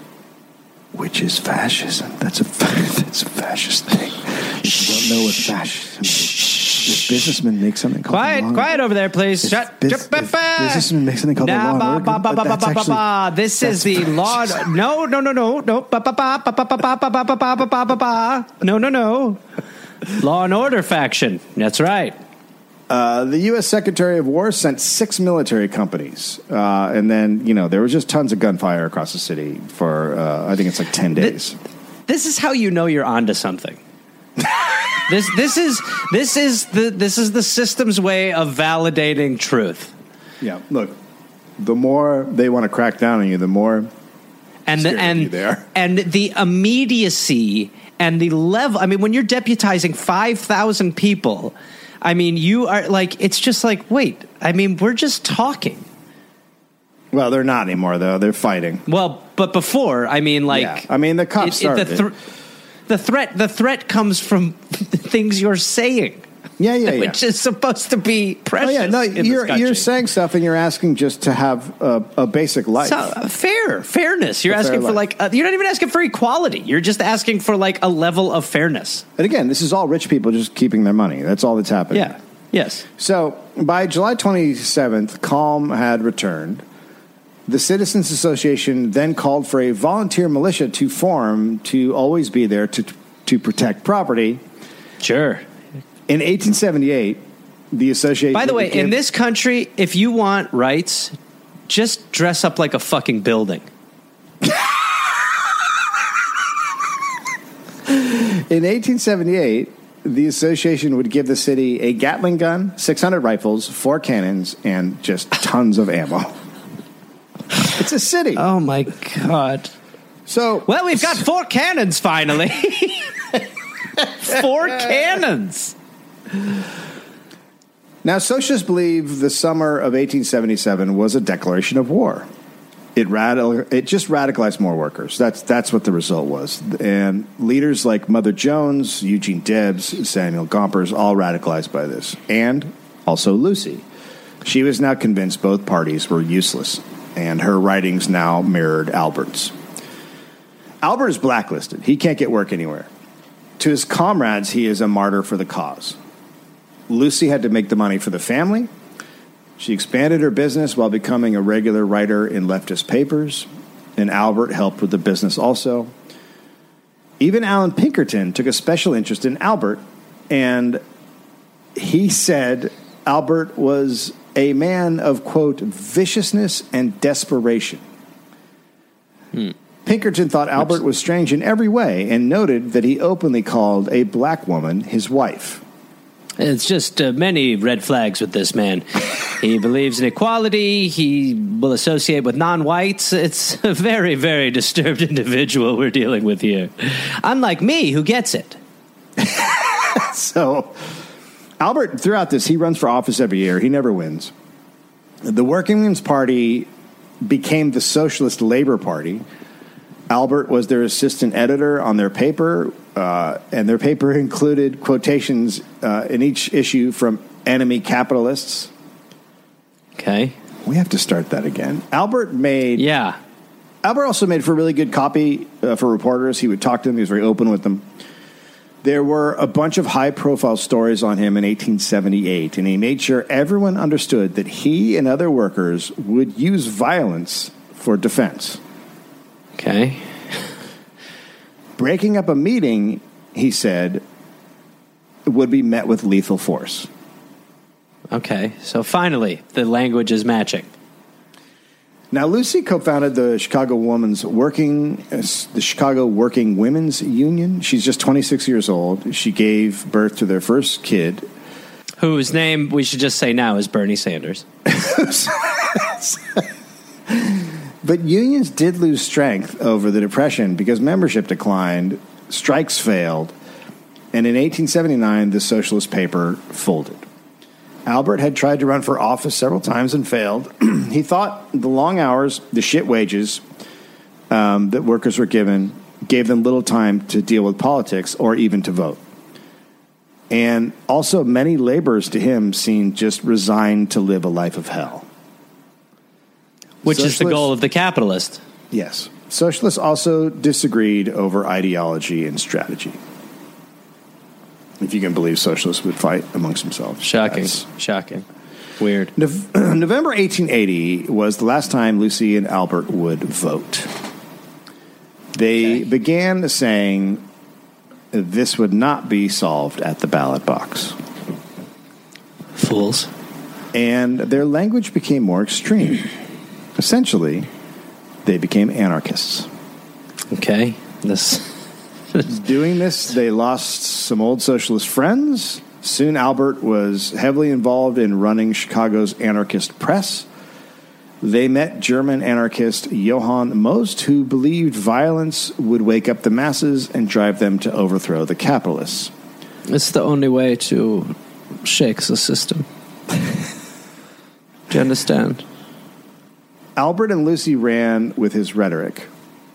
which is fascism. That's a, that's a fascist thing. If you don't know what fascism is, if businessmen make something called Quiet, the law, quiet over there, please. if Shut. bus- Shut- if businessmen make something called the Nah, Law and ba- Order, ba- ba- but ba- that's ba- ba- actually- ba. This is that's the law. fascism. No, no, no, no, no. Ba- ba- ba- ba- ba- ba- ba- ba- ba- ba- ba- ba- ba- ba. No, no, no. Law and Order faction. That's right. Uh, the U S Secretary of War sent six military companies, uh, and then you know there was just tons of gunfire across the city for uh, I think it's like ten days. This is how you know you're onto something. this this is this is the this is the system's way of validating truth. Yeah, look, the more they want to crack down on you, the more And the, scared of and you they are. and the immediacy and the level. I mean, when you're deputizing five thousand people, I mean, you are like, it's just like, wait. I mean, we're just talking. Well, they're not anymore, though. They're fighting. Well, but before, I mean, like, Yeah. I mean, the cops started the, it. the threat. The threat comes from things you're saying. Yeah, yeah, yeah. Which is supposed to be Oh, precious. yeah, no, in this you're country. you're saying stuff, and you're asking just to have a, a basic life. So, uh, fair fairness. You're A fair asking for life. like uh, you're not even asking for equality. You're just asking for like a level of fairness. And again, this is all rich people just keeping their money. That's all that's happening. Yeah. Yes. So by July twenty-seventh, calm had returned. The Citizens Association then called for a volunteer militia to form to always be there to to protect property. Sure. In eighteen seventy-eight, the association. By the way, became- in this country, if you want rights, just dress up like a fucking building. In eighteen seventy-eight, the association would give the city a Gatling gun, six hundred rifles, four cannons, and just tons of ammo. It's a city. Oh my god. So, Well, we've got four cannons finally. Four cannons. Now, socialists believe the summer of eighteen seventy-seven was a declaration of war. It radical, it just radicalized more workers. That's that's what the result was. And leaders like Mother Jones, Eugene Debs, Samuel Gompers, all radicalized by this. And also Lucy. She was now convinced both parties were useless, and her writings now mirrored Albert's. Albert is blacklisted. He can't get work anywhere. To his comrades, he is a martyr for the cause. Lucy had to make the money for the family. She expanded her business while becoming a regular writer in leftist papers, and Albert helped with the business also. Even Alan Pinkerton took a special interest in Albert, and he said Albert was a man of, quote, viciousness and desperation. Hmm. Pinkerton thought Albert was strange in every way and noted that he openly called a black woman his wife. It's just uh, many red flags with this man. He believes in equality. He will associate with non-whites. It's a very, very disturbed individual we're dealing with here. Unlike me, who gets it. So, Albert, throughout this, he runs for office every year. He never wins. The Working Men's Party became the Socialist Labor Party. Albert was their assistant editor on their paper, uh, and their paper included quotations uh, in each issue from enemy capitalists. Okay. We have to start that again. Albert made... Yeah. Albert also made for really good copy uh, for reporters. He would talk to them. He was very open with them. There were a bunch of high-profile stories on him in eighteen seventy-eight, and he made sure everyone understood that he and other workers would use violence for defense. Okay. Breaking up a meeting, he said, would be met with lethal force. Okay, so finally, the language is matching. Now, Lucy co-founded the Chicago Women's Working, uh, the Chicago Working Women's Union. She's just twenty-six years old. She gave birth to their first kid, whose name we should just say now is Bernie Sanders. But unions did lose strength over the Depression because membership declined, strikes failed, and in eighteen seventy-nine, the socialist paper folded. Albert had tried to run for office several times and failed. He thought the long hours, the shit wages um, that workers were given, gave them little time to deal with politics or even to vote. And also, many laborers to him seemed just resigned to live a life of hell. Which Socialists, is the goal of the capitalist. Yes. Socialists also disagreed over ideology and strategy. If you can believe socialists would fight amongst themselves. Shocking. That's... Shocking. Weird. No- November eighteen eighty was the last time Lucy and Albert would vote. They okay. began saying this would not be solved at the ballot box. Fools. And their language became more extreme. Essentially, they became anarchists. Okay. This... Doing this, they lost some old socialist friends. Soon Albert was heavily involved in running Chicago's anarchist press. They met German anarchist Johann Most, who believed violence would wake up the masses and drive them to overthrow the capitalists. It's the only way to shake the system. Do you understand? Albert and Lucy ran with his rhetoric.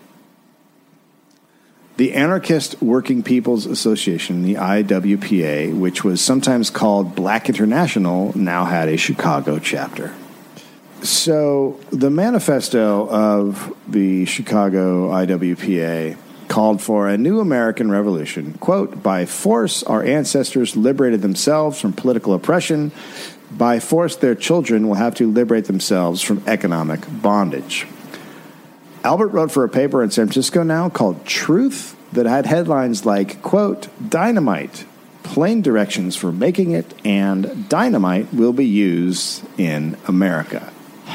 The Anarchist Working People's Association, the I W P A, which was sometimes called Black International, now had a Chicago chapter. So the manifesto of the Chicago I W P A called for a new American revolution. Quote, by force, our ancestors liberated themselves from political oppression. By force, their children will have to liberate themselves from economic bondage. Albert wrote for a paper in San Francisco now called Truth that had headlines like, quote, dynamite, plain directions for making it, and dynamite will be used in America.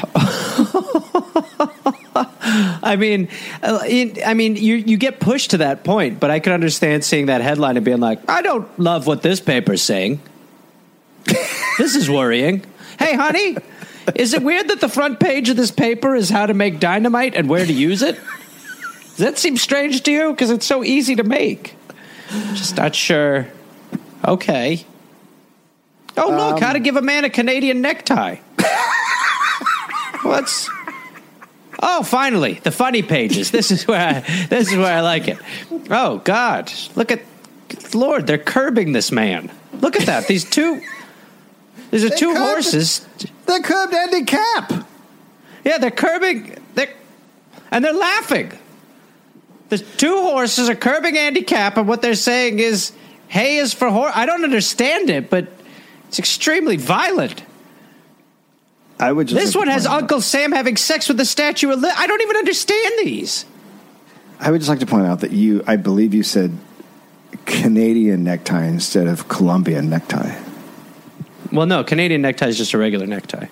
I mean, I mean, you you get pushed to that point, but I could understand seeing that headline and being like, I don't love what this paper's saying. This is worrying. Hey, honey, is it weird that the front page of this paper is how to make dynamite and where to use it? Does that seem strange to you? Because it's so easy to make. Just not sure. Okay. Oh, look, Um, how to give a man a Canadian necktie. What's... Oh, finally, the funny pages. This is where I, this is where I like it. Oh, God. Look at... Lord, they're curbing this man. Look at that. These two... These are They two curbed- horses. They curbed Andy Cap. Yeah, they're curbing... They're, and they're laughing. The two horses are curbing Andy Cap, and what they're saying is, hay is for horse. I don't understand it, but it's extremely violent. I would just This like one to has point out- Uncle Sam having sex with the Statue of Liberty. I don't even understand these. I would just like to point out that you, I believe you said Canadian necktie instead of Colombian necktie. Well, no, Canadian necktie is just a regular necktie.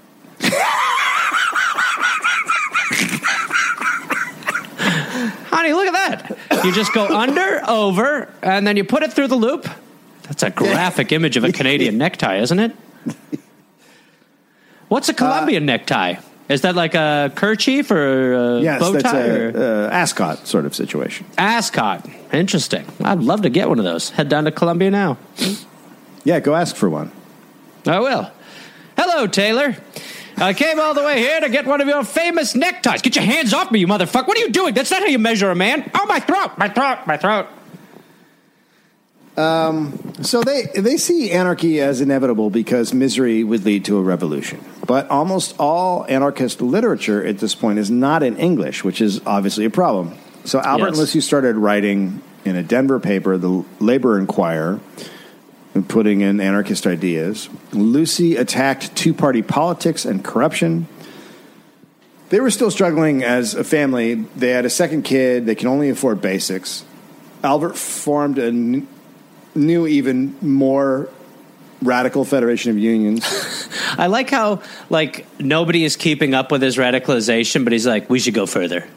Honey, look at that. You just go under, over, and then you put it through the loop. That's a graphic image of a Canadian necktie, isn't it? What's a Colombian uh, necktie? Is that like a kerchief or a yes, bow tie? Yes, that's or? a uh, ascot sort of situation. Ascot. Interesting. I'd love to get one of those. Head down to Colombia now. Yeah, go ask for one. I will. Hello, Taylor. I came all the way here to get one of your famous neckties. Get your hands off me, you motherfucker. What are you doing? That's not how you measure a man. Oh, my throat, my throat, my throat. Um, so they, they see anarchy as inevitable because misery would lead to a revolution. But almost all anarchist literature at this point is not in English, which is obviously a problem. So Albert Yes. and Lucy started writing in a Denver paper, the Labor Inquirer, and putting in anarchist ideas. Lucy attacked two-party politics and corruption. They were still struggling as a family. They had a second kid. They can only afford basics. Albert formed a n- new, even more radical federation of unions. I like how, like, nobody is keeping up with his radicalization, but he's like, we should go further.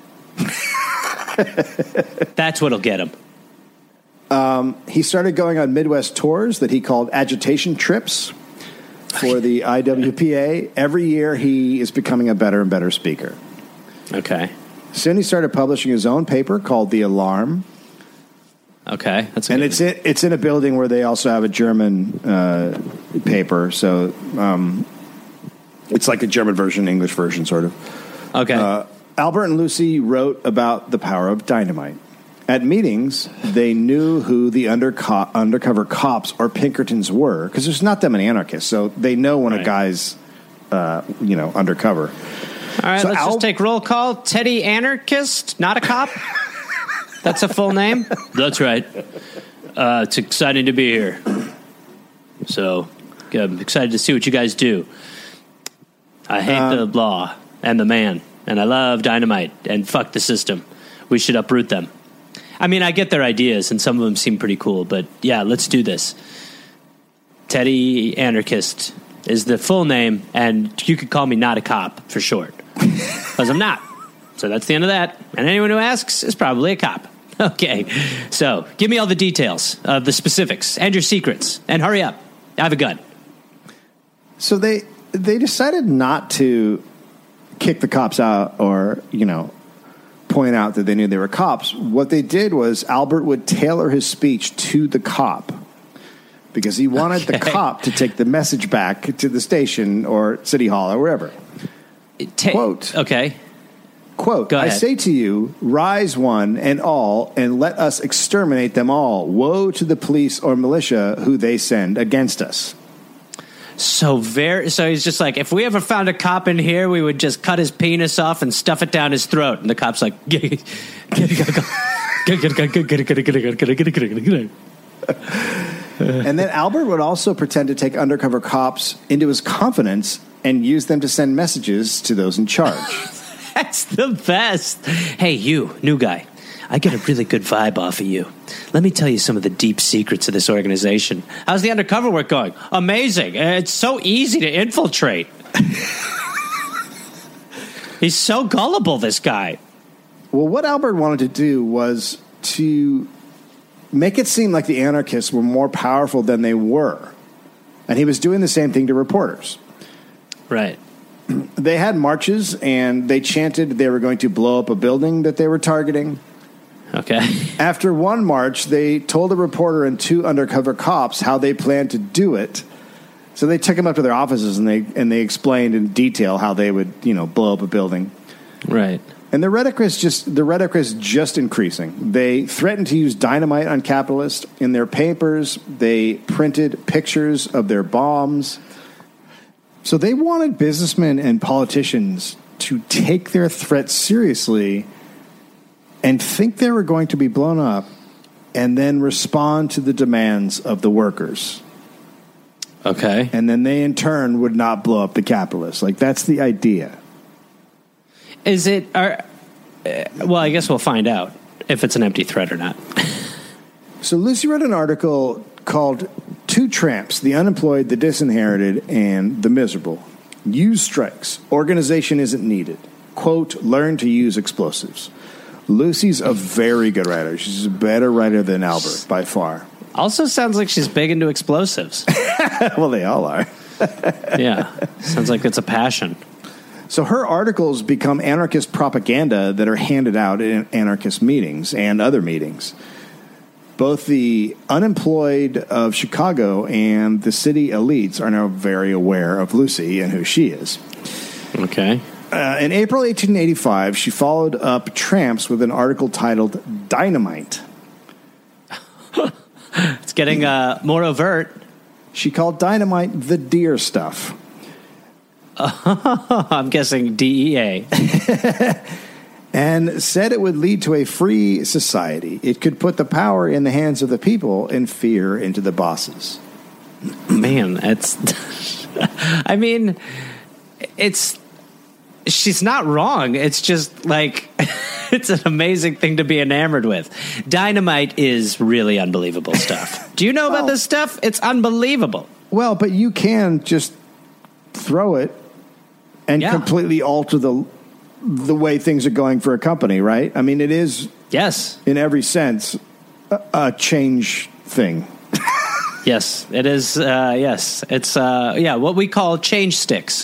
That's what'll get him. Um, he started going on Midwest tours that he called agitation trips for the I W P A. Every year he is becoming a better and better speaker. Okay. Soon he started publishing his own paper called The Alarm. Okay. That's a and good it's in, it's in a building where they also have a German uh, paper. So um, it's like a German version, English version, sort of. Okay. Uh, Albert and Lucy wrote about the power of dynamite. At meetings, they knew who the underco- undercover cops or Pinkertons were, because there's not that many anarchists, so they know when right. a guy's, uh, you know, undercover. All right, so let's Al- just take roll call. Teddy Anarchist, not a cop? That's a full name? That's right. Uh, it's exciting to be here. So, I'm excited to see what you guys do. I hate um, the law and the man, and I love dynamite, and fuck the system. We should uproot them. I mean, I get their ideas, and some of them seem pretty cool, but yeah, let's do this. Teddy Anarchist is the full name, and you could call me not a cop for short, because I'm not. So that's the end of that. And anyone who asks is probably a cop. Okay, so give me all the details of the specifics and your secrets, and hurry up. I have a gun. So they they decided not to kick the cops out or, you know, point out that they knew they were cops. What they did was Albert would tailor his speech to the cop because he wanted okay. the cop to take the message back to the station or city hall or wherever. Ta- Quote. Okay. Quote, I say to you, rise one and all, and let us exterminate them all. Woe to the police or militia who they send against us. So very, so he's just like, if we ever found a cop in here, we would just cut his penis off and stuff it down his throat. And the cop's like, and then Albert would also pretend to take undercover cops into his confidence and use them to send messages to those in charge. That's the best. Hey, you, new guy. I get a really good vibe off of you. Let me tell you some of the deep secrets of this organization. How's the undercover work going? Amazing. It's so easy to infiltrate. He's so gullible, this guy. Well, what Albert wanted to do was to make it seem like the anarchists were more powerful than they were. And he was doing the same thing to reporters. Right. They had marches, and they chanted they were going to blow up a building that they were targeting. Okay. After one march, they told a reporter and two undercover cops how they planned to do it. So they took him up to their offices and they and they explained in detail how they would, you know, blow up a building. Right. And the rhetoric is just the rhetoric is just increasing. They threatened to use dynamite on capitalists in their papers. They printed pictures of their bombs. So they wanted businessmen and politicians to take their threats seriously and think they were going to be blown up and then respond to the demands of the workers. Okay. And then they, in turn, would not blow up the capitalists. Like, that's the idea. Is it... Are, uh, well, I guess we'll find out if it's an empty threat or not. So Lucy wrote an article called Two Tramps, the Unemployed, the Disinherited, and the Miserable. Use strikes. Organization isn't needed. Quote, learn to use explosives. Lucy's a very good writer. She's a better writer than Albert, by far. Also sounds like she's big into explosives. Well, they all are. Yeah. Sounds like it's a passion. So her articles become anarchist propaganda that are handed out in anarchist meetings and other meetings. Both the unemployed of Chicago and the city elites are now very aware of Lucy and who she is. Okay. Uh, in April eighteen eighty-five, she followed up Tramps with an article titled Dynamite. It's getting uh, more overt. She called dynamite the deer stuff. Uh, I'm guessing D E A. And said it would lead to a free society. It could put the power in the hands of the people and fear into the bosses. Man, it's... I mean, it's... She's not wrong. It's just like... It's an amazing thing to be enamored with. Dynamite is really unbelievable stuff. Do you know about well, this stuff? It's unbelievable. Well, but you can just throw it and yeah. completely alter the the way things are going for a company, right? I mean, it is, yes, in every sense, a, a change thing. Yes, it is. Uh, yes, it's uh, yeah, what we call change sticks.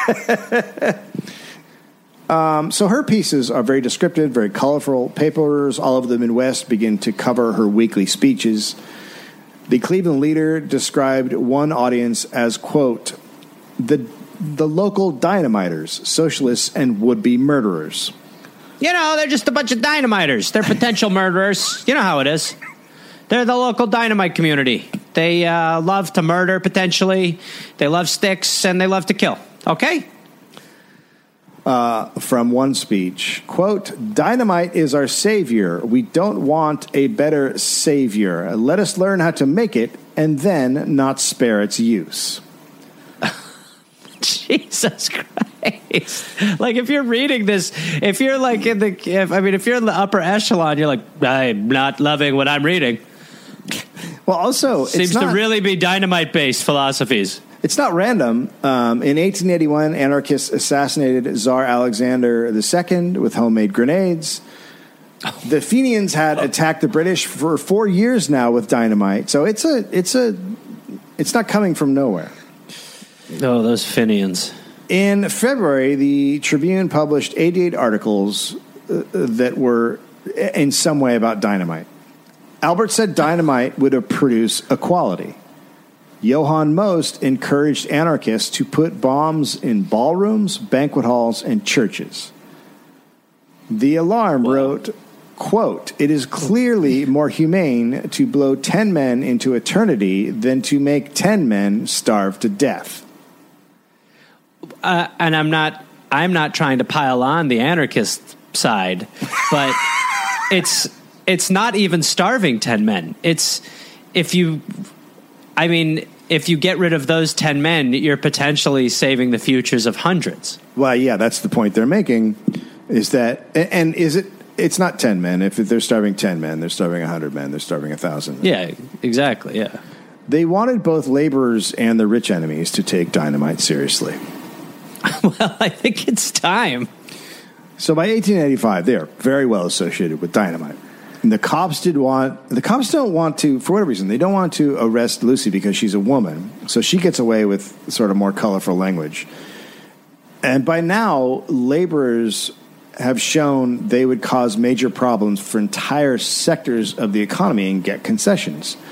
Um, so her pieces are very descriptive, very colorful. Papers all over the Midwest begin to cover her weekly speeches. The Cleveland Leader described one audience as, quote, the the local dynamiters, socialists, and would-be murderers. You know, they're just a bunch of dynamiters. They're potential murderers. You know how it is. They're the local dynamite community. They uh, love to murder, potentially. They love sticks, and they love to kill. Okay? Uh, from one speech, quote, dynamite is our savior. We don't want a better savior. Let us learn how to make it and then not spare its use. Jesus Christ. Like, if you're reading this, if you're like in the, if, I mean, if you're in the upper echelon, you're like, I'm not loving what I'm reading. Well, also, seems it's not, to really be dynamite-based philosophies. It's not random. Um, in eighteen eighty-one, anarchists assassinated Tsar Alexander the Second with homemade grenades. The Fenians had attacked the British for four years now with dynamite. So it's a, it's a, it's not coming from nowhere. Oh, those Fenians. In February, the Tribune published eighty-eight articles uh, that were in some way about dynamite. Albert said dynamite would produce equality. Johann Most encouraged anarchists to put bombs in ballrooms, banquet halls, and churches. The Alarm wow. wrote, quote, it is clearly more humane to blow ten men into eternity than to make ten men starve to death. Uh, and I'm not, I'm not trying to pile on the anarchist side, but it's, it's not even starving ten men. It's, if you, I mean, if you get rid of those ten men, you're potentially saving the futures of hundreds. Well, yeah, that's the point they're making, is that, and is it, it's not ten men. If they're starving ten men, they're starving one hundred men, they're starving one thousand. Yeah, exactly, yeah. They wanted both laborers and the rich enemies to take dynamite seriously. Well, I think it's time. So by eighteen eighty-five, they are very well associated with dynamite. And the cops did want, the cops don't want to, for whatever reason, they don't want to arrest Lucy because she's a woman. So she gets away with sort of more colorful language. And by now, laborers have shown they would cause major problems for entire sectors of the economy and get concessions.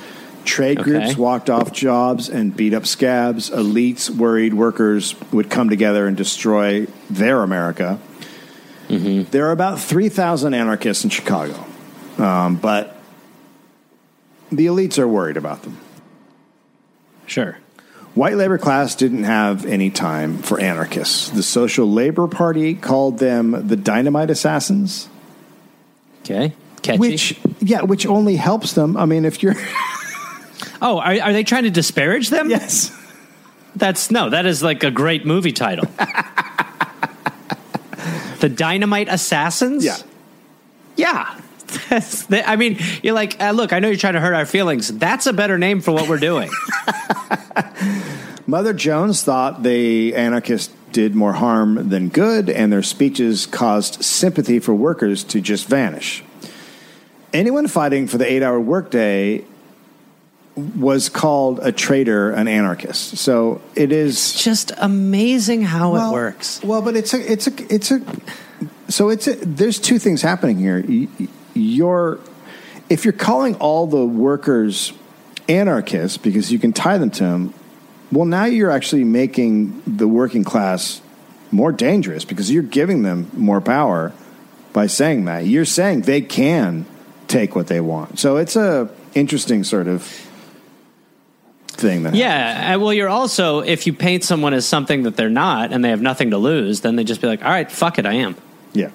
Trade Okay. groups walked off jobs and beat up scabs. Elites worried workers would come together and destroy their America. Mm-hmm. There are about three thousand anarchists in Chicago, um, but the elites are worried about them. Sure. White labor class didn't have any time for anarchists. The Social Labor Party called them the Dynamite Assassins. Okay. Catchy. Which, yeah, which only helps them. I mean, if you're... oh, are, are they trying to disparage them? Yes. That's, no, that is like a great movie title. The Dynamite Assassins? Yeah. Yeah. That's the, I mean, you're like, uh, look, I know you're trying to hurt our feelings. That's a better name for what we're doing. Mother Jones thought the anarchists did more harm than good, and their speeches caused sympathy for workers to just vanish. Anyone fighting for the eight-hour workday was called a traitor, an anarchist. So it is just amazing how well, it works. Well, but it's a, it's a, it's a. So it's a, there's two things happening here. You're, if you're calling all the workers anarchists because you can tie them to them, well, now you're actually making the working class more dangerous because you're giving them more power by saying that. You're saying they can take what they want. So it's a interesting sort of thing. That yeah, happens. well, you're also, if you paint someone as something that they're not and they have nothing to lose, then they just be like, all right, fuck it, I am. Yeah.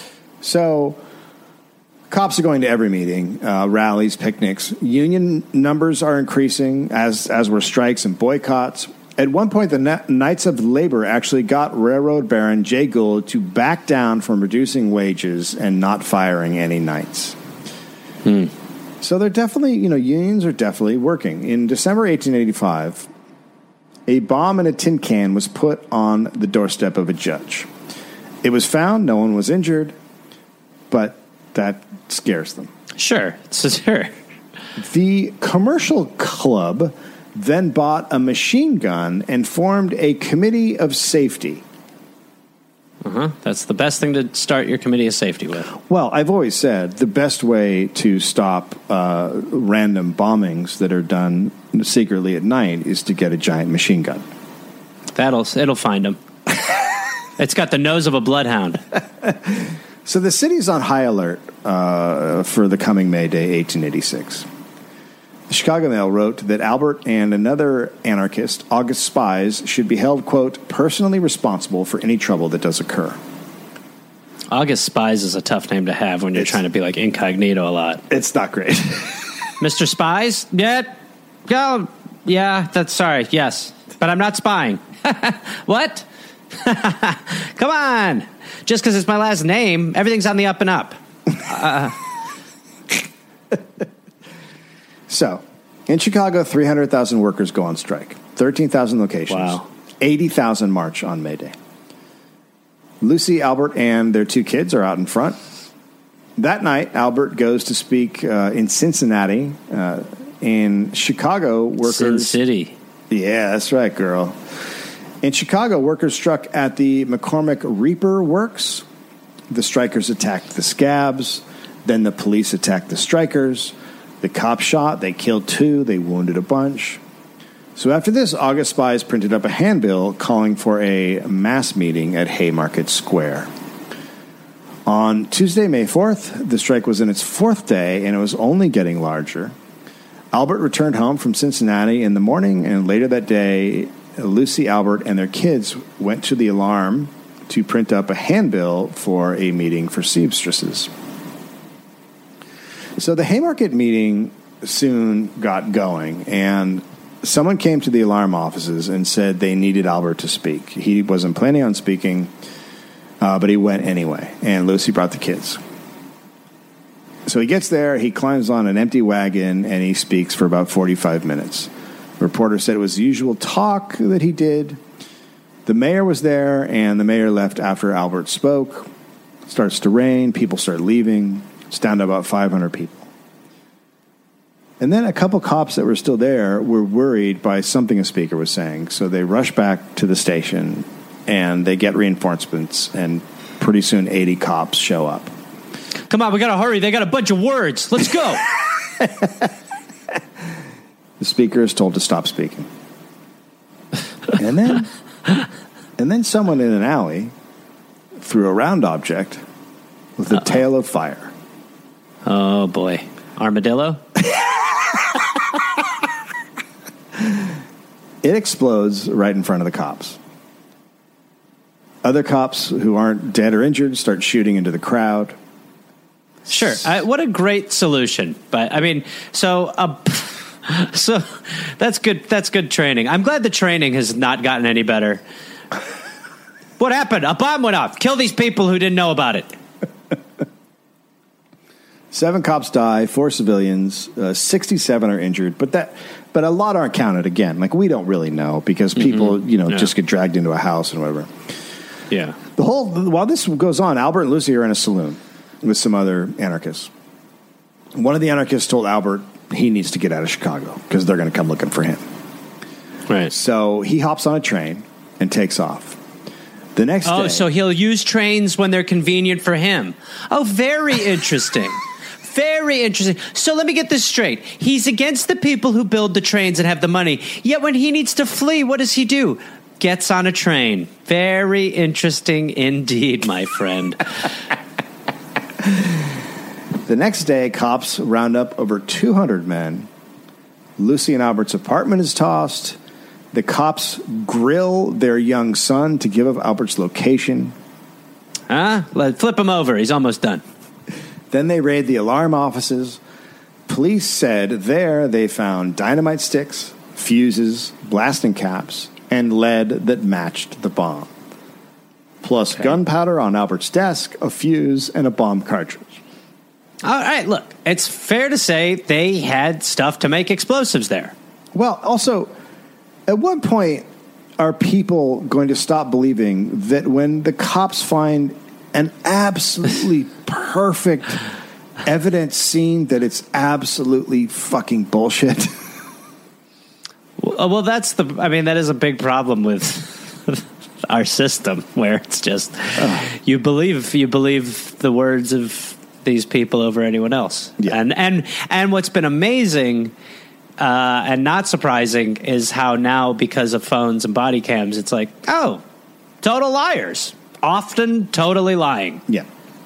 So cops are going to every meeting, uh, rallies, picnics. Union numbers are increasing, as as were strikes and boycotts. At one point, the Na- Knights of Labor actually got Railroad Baron Jay Gould to back down from reducing wages and not firing any knights. Hmm. So they're definitely, you know, unions are definitely working. In December eighteen eighty-five, a bomb in a tin can was put on the doorstep of a judge. It was found, no one was injured, but that scares them. Sure, so sure. The commercial club then bought a machine gun and formed a committee of safety. Uh-huh. That's the best thing to start your committee of safety with. Well, I've always said the best way to stop uh, random bombings that are done secretly at night is to get a giant machine gun. That'll it'll find them. It's got the nose of a bloodhound. So the city's on high alert uh, for the coming May Day, eighteen eighty-six. The Chicago Mail wrote that Albert and another anarchist, August Spies, should be held, quote, personally responsible for any trouble that does occur. August Spies is a tough name to have when you're It's, trying to be like incognito a lot. It's not great. Mister Spies? Yeah. Oh, yeah, that's sorry. Yes. But I'm not spying. What? Come on. Just because it's my last name, everything's on the up and up. Uh, So, in Chicago, three hundred thousand workers go on strike. thirteen thousand locations. Wow. eighty thousand march on May Day. Lucy, Albert, and their two kids are out in front. That night, Albert goes to speak uh, in Cincinnati. Uh, in Chicago, workers... Sin City. Yeah, that's right, girl. In Chicago, workers struck at the McCormick Reaper Works. The strikers attacked the scabs. Then the police attacked the strikers. The cops shot. They killed two. They wounded a bunch. So after this, August Spies printed up a handbill calling for a mass meeting at Haymarket Square. On Tuesday, May fourth, the strike was in its fourth day, and it was only getting larger. Albert returned home from Cincinnati in the morning, and later that day, Lucy, Albert, and their kids went to the Alarm to print up a handbill for a meeting for seamstresses. So the Haymarket meeting soon got going, and someone came to the Alarm offices and said they needed Albert to speak. He wasn't planning on speaking, uh, but he went anyway, and Lucy brought the kids. So he gets there, he climbs on an empty wagon, and he speaks for about forty-five minutes. The reporter said it was the usual talk that he did. The mayor was there, and the mayor left after Albert spoke. It starts to rain, people start leaving. It's down to about five hundred people. And then a couple cops that were still there were worried by something a speaker was saying. So they rush back to the station, and they get reinforcements, and pretty soon eighty cops show up. Come on, we got to hurry. They got a bunch of words. Let's go. The speaker is told to stop speaking. And then, and then someone in an alley threw a round object with a Uh-oh. tail of fire. Oh, boy. Armadillo? It explodes right in front of the cops. Other cops who aren't dead or injured start shooting into the crowd. Sure. I, what a great solution. But, I mean, so... Uh, So that's good. That's good training. I'm glad the training has not gotten any better. What happened? A bomb went off. Kill these people who didn't know about it. Seven cops die, four civilians, uh, sixty-seven are injured. But that, but a lot aren't counted again. Like, we don't really know because people, mm-hmm. you know, yeah. just get dragged into a house and whatever. Yeah. The whole while this goes on, Albert and Lucy are in a saloon with some other anarchists. One of the anarchists told Albert he needs to get out of Chicago because they're going to come looking for him. Right. So he hops on a train and takes off. The next oh, day... so he'll use trains when they're convenient for him. Oh, very interesting. Very interesting. So let me get this straight. He's against the people who build the trains and have the money. Yet when he needs to flee, what does he do? Gets on a train. Very interesting indeed, my friend. The next day, cops round up over two hundred men. Lucy and Albert's apartment is tossed. The cops grill their young son to give up Albert's location. Huh? Let flip him over. He's almost done. Then they raid the alarm offices. Police said there they found dynamite sticks, fuses, blasting caps, and lead that matched the bomb. Plus okay. gunpowder on Albert's desk, a fuse, and a bomb cartridge. All right, look, it's fair to say they had stuff to make explosives there. Well, also, at what point are people going to stop believing that when the cops find an absolutely perfect evidence scene that it's absolutely fucking bullshit? Well, well, that's the, I mean, that is a big problem with our system where it's just, uh, you believe, you believe the words of these people over anyone else. Yeah. And and and what's been amazing uh, and not surprising is how now, because of phones and body cams, it's like, oh, total liars. Often totally lying. Yeah.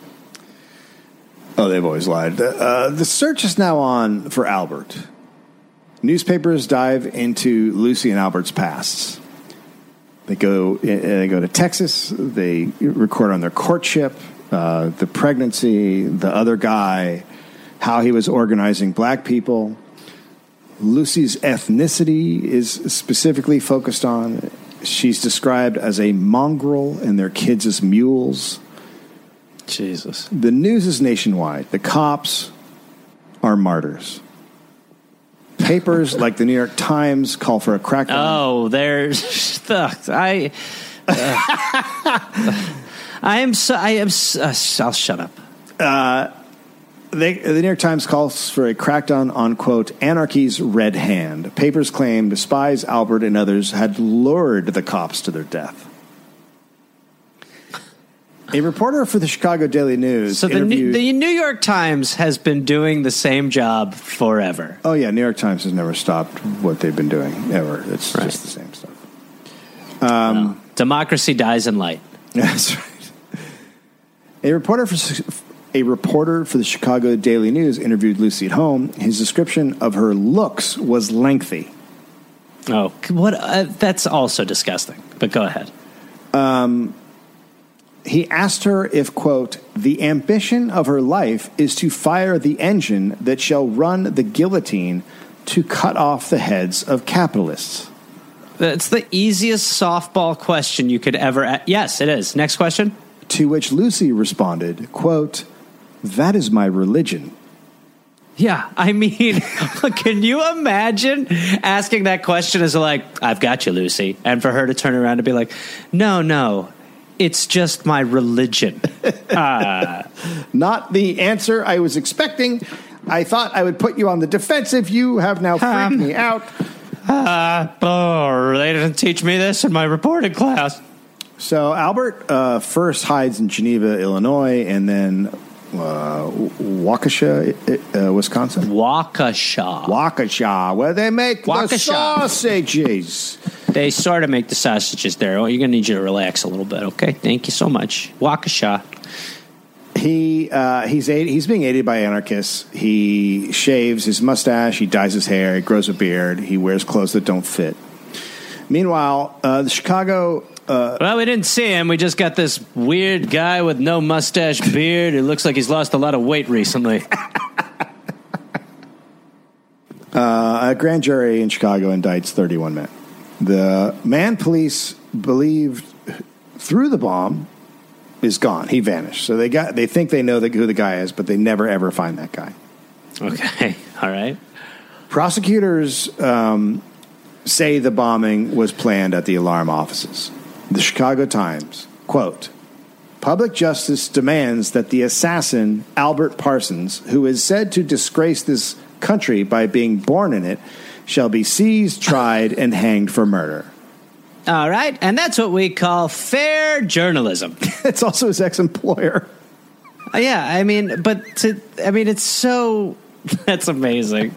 Oh, they've always lied. Uh, the search is now on for Albert. Newspapers dive into Lucy and Albert's pasts. They go, they go to Texas. They record on their courtship. Uh, the pregnancy, the other guy, how he was organizing black people. Lucy's ethnicity is specifically focused on. She's described as a mongrel and their kids as mules. Jesus. The news is nationwide. The cops are martyrs. Papers like the New York Times call for a crackdown. Oh, there's... I... Uh, I am so. I am. So, uh, I'll shut up. Uh, they, the New York Times calls for a crackdown on, quote, anarchy's red hand. Papers claimed spies Albert and others had lured the cops to their death. A reporter for the Chicago Daily News. So the New, the New York Times has been doing the same job forever. Oh yeah, New York Times has never stopped what they've been doing ever. It's right. just the same stuff. Um, no. Democracy dies in light. That's right. A reporter for a reporter for the Chicago Daily News interviewed Lucy at home. His description of her looks was lengthy. Oh, what? Uh, that's also disgusting. But go ahead. Um, he asked her if, quote, the ambition of her life is to fire the engine that shall run the guillotine to cut off the heads of capitalists. That's the easiest softball question you could ever ask. Yes, it is. Next question. To which Lucy responded, quote, that is my religion. Yeah, I mean, can you imagine asking that question as like, I've got you, Lucy, and for her to turn around and be like, no, no, it's just my religion. Uh, Not the answer I was expecting. I thought I would put you on the defensive. You have now freaked um, me out. Uh, oh, they didn't teach me this in my reporting class. So Albert uh, first hides in Geneva, Illinois, and then uh, Waukesha, uh, Wisconsin. Waukesha. Waukesha, where they make Waukesha. the sausages. They sort of make the sausages there. Oh, you're going to need you to relax a little bit, okay? Thank you so much. Waukesha. He uh, he's aid, he's being aided by anarchists. He shaves his mustache. He dyes his hair. He grows a beard. He wears clothes that don't fit. Meanwhile, uh, the Chicago... Uh, well, we didn't see him. We just got this weird guy with no mustache, beard. It looks like he's lost a lot of weight recently. uh, a grand jury in Chicago indicts thirty-one men. The man police believed threw the bomb is gone. He vanished. So they got they think they know the, who the guy is, but they never ever find that guy. Okay. All right. Prosecutors um, say the bombing was planned at the alarm offices. The Chicago Times, quote, public justice demands that the assassin, Albert Parsons, who is said to disgrace this country by being born in it, shall be seized, tried, and hanged for murder. All right. And that's what we call fair journalism. It's also his ex-employer. Uh, yeah. I mean, but to, I mean, it's so, that's amazing.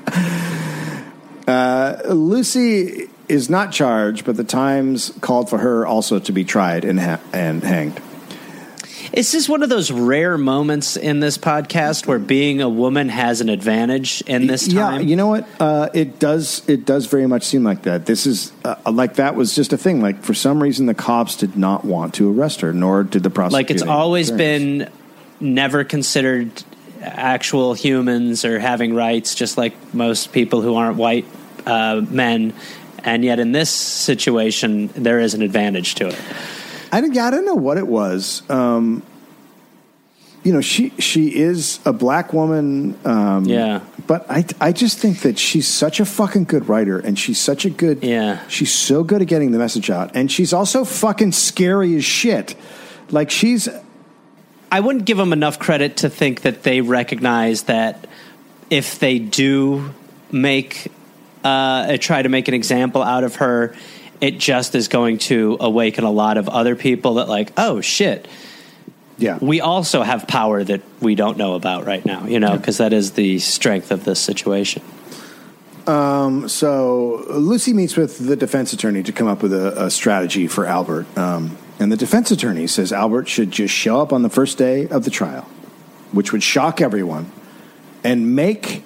uh, Lucy is not charged, but the Times called for her also to be tried and ha- and hanged. Is this one of those rare moments in this podcast where being a woman has an advantage in this time? Yeah, you know what? Uh, it does. It does very much seem like that. This is uh, like that was just a thing. Like for some reason, the cops did not want to arrest her, nor did the prosecutor. Like it's always been never considered actual humans or having rights, just like most people who aren't white uh, men. And yet in this situation, there is an advantage to it. I don't, I don't know what it was. Um, you know, she she is a black woman. Um, yeah. But I, I just think that she's such a fucking good writer. And she's such a good... Yeah. She's so good at getting the message out. And she's also fucking scary as shit. Like she's... I wouldn't give them enough credit to think that they recognize that if they do make... Uh, try to make an example out of her, it just is going to awaken a lot of other people that like, oh shit, yeah, we also have power that we don't know about right now, you know, because yeah. that is the strength of this situation. Um, so Lucy meets with the defense attorney to come up with a, a strategy for Albert, um, and the defense attorney says Albert should just show up on the first day of the trial, which would shock everyone, and make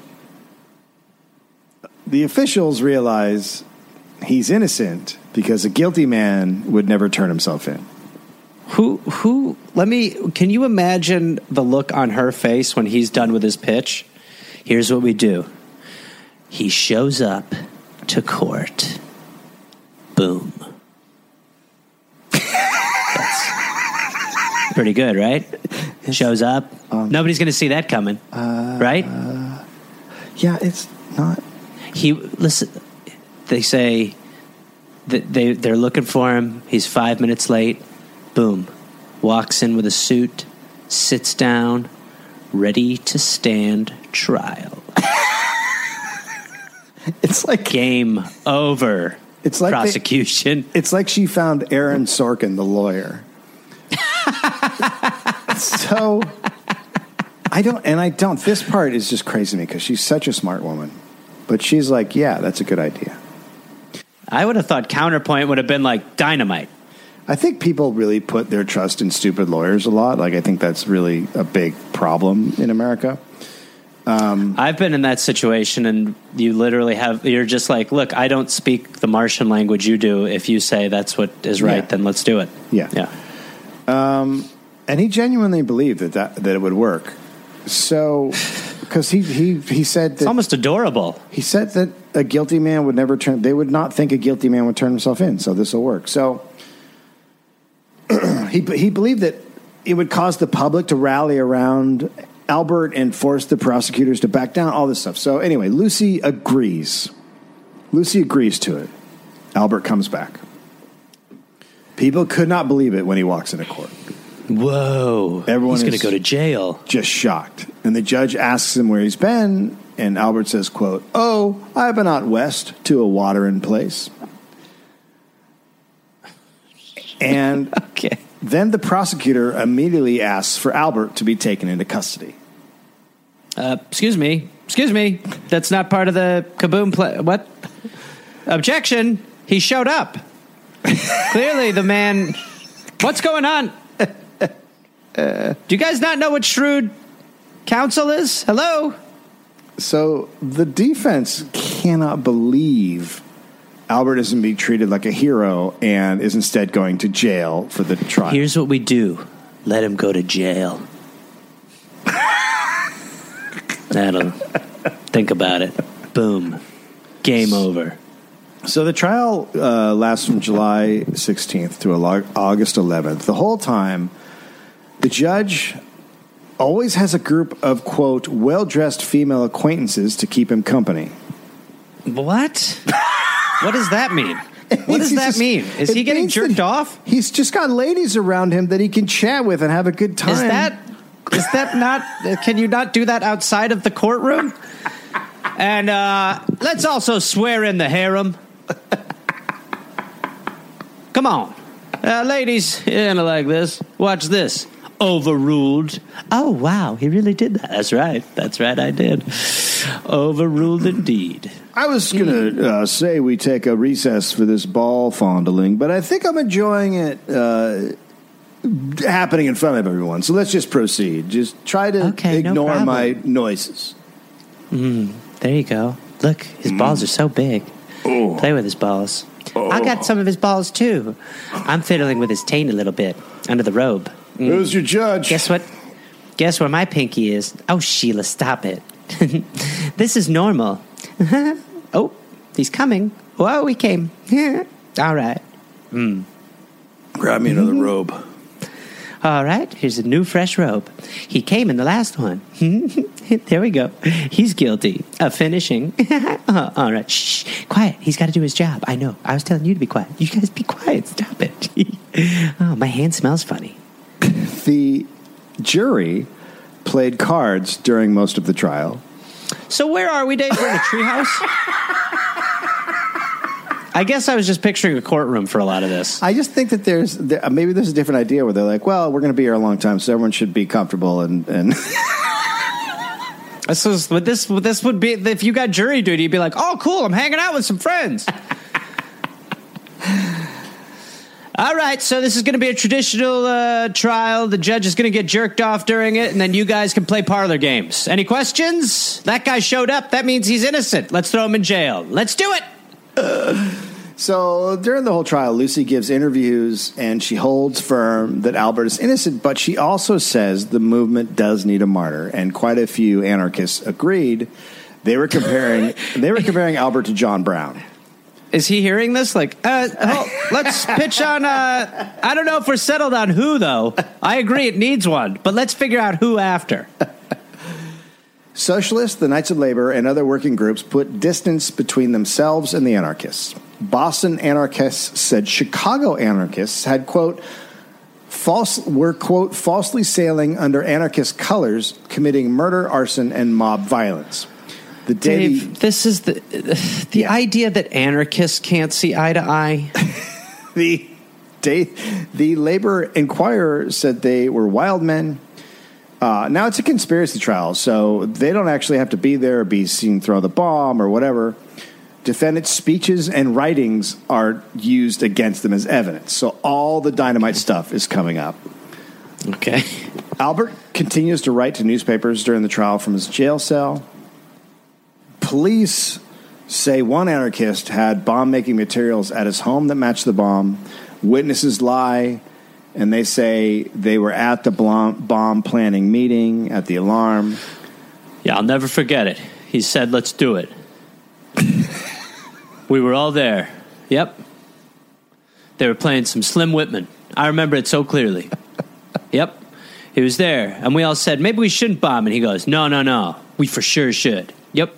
the officials realize he's innocent because a guilty man would never turn himself in. Who, who, let me, can you imagine the look on her face when he's done with his pitch? Here's what we do. He shows up to court. Boom. That's pretty good, right? Shows up. Um, Nobody's going to see that coming, uh, right? Uh, yeah, it's not. He listen. They say that they they're looking for him. He's five minutes late. Boom, walks in with a suit, sits down, ready to stand trial. It's like game over. It's like prosecution. They, it's like she found Aaron Sorkin, the lawyer. So I don't, and I don't. This part is just crazy to me because she's such a smart woman. But she's like, yeah, that's a good idea. I would have thought counterpoint would have been like dynamite. I think people really put their trust in stupid lawyers a lot. Like, I think that's really a big problem in America. Um, I've been in that situation, and you literally have, you're just like, look, I don't speak the Martian language you do. If you say that's what is right, yeah. then let's do it. Yeah. Yeah. Um, and he genuinely believed that, that, that it would work. So... Because he, he, he said that... It's almost adorable. He said that a guilty man would never turn... They would not think a guilty man would turn himself in, so this will work. So he he believed that it would cause the public to rally around Albert and force the prosecutors to back down, all this stuff. So anyway, Lucy agrees. Lucy agrees to it. Albert comes back. People could not believe it when he walks into court. Whoa. Everyone He's going to go to jail. Just shocked. And the judge asks him where he's been, and Albert says, quote, "Oh, I've been out west to a watering place." And okay. Then the prosecutor immediately asks for Albert to be taken into custody. Uh, excuse me. Excuse me. That's not part of the Kaboom play. What? Objection. He showed up. Clearly the man... What's going on? Uh, Do you guys not know what shrewd counsel is? Hello? So the defense cannot believe Albert isn't being treated like a hero and is instead going to jail for the trial. Here's what we do. Let him go to jail. That'll... Think about it. Boom. Game over. So the trial uh, lasts from July sixteenth to August eleventh. The whole time, the judge always has a group of, quote, well-dressed female acquaintances to keep him company. What? What does that mean? What does that just, mean? Is he getting jerked off? He's just got ladies around him that he can chat with and have a good time. Is that is that not... Can you not do that outside of the courtroom? And uh, let's also swear in the harem. Come on. Uh, ladies, you know, like this. Watch this. Overruled. Oh, wow. He really did that. That's right. That's right. I did. Overruled indeed. I was going to uh, say we take a recess for this ball fondling, but I think I'm enjoying it uh, happening in front of everyone. So let's just proceed. Just try to okay, ignore no my noises. Mm, there you go. Look, his mm. balls are so big. Oh. Play with his balls. Oh. I got some of his balls, too. I'm fiddling with his taint a little bit under the robe. Mm. Who's your judge? Guess what? Guess where my pinky is? Oh, Sheila, stop it. This is normal. Oh, he's coming. Whoa, he came. All right. Mm. Grab me another mm-hmm. robe. All right, here's a new fresh robe. He came in the last one. There we go. He's guilty of finishing. uh, all right, shh, quiet. He's got to do his job. I know. I was telling you to be quiet. You guys be quiet. Stop it. Oh, my hand smells funny. The jury played cards during most of the trial. So where are we, Dave? We're in a treehouse? I guess I was just picturing a courtroom for a lot of this. I just think that there's there, maybe there's a different idea where they're like, well, we're going to be here a long time, so everyone should be comfortable. And, and this is what this what this would be if you got jury duty. You'd be like, oh, cool, I'm hanging out with some friends. All right, so this is going to be a traditional uh, trial. The judge is going to get jerked off during it, and then you guys can play parlor games. Any questions? That guy showed up. That means he's innocent. Let's throw him in jail. Let's do it. So during the whole trial, Lucy gives interviews and she holds firm that Albert is innocent, but she also says the movement does need a martyr, and quite a few anarchists agreed. They were comparing they were comparing Albert to John Brown. Is he hearing this? Like, uh, oh, let's pitch on, uh, I don't know if we're settled on who, though. I agree it needs one, but let's figure out who after. Socialists, the Knights of Labor, and other working groups put distance between themselves and the anarchists. Boston anarchists said Chicago anarchists had, quote, false, were, quote, falsely sailing under anarchist colors, committing murder, arson, and mob violence. The Dave, the, this is the the yeah. idea that anarchists can't see eye to eye. the day, the Labor Inquirer said they were wild men. Uh, now, it's a conspiracy trial, so they don't actually have to be there or be seen throw the bomb or whatever. Defendants' speeches and writings are used against them as evidence. So all the dynamite stuff is coming up. Okay. Albert continues to write to newspapers during the trial from his jail cell. Police say one anarchist had bomb-making materials at his home that matched the bomb. Witnesses lie, and they say they were at the bomb planning meeting at the alarm. Yeah, I'll never forget it. He said, let's do it. We were all there. Yep. They were playing some Slim Whitman. I remember it so clearly. Yep. He was there, and we all said, maybe we shouldn't bomb. And he goes, no, no, no. We for sure should. Yep.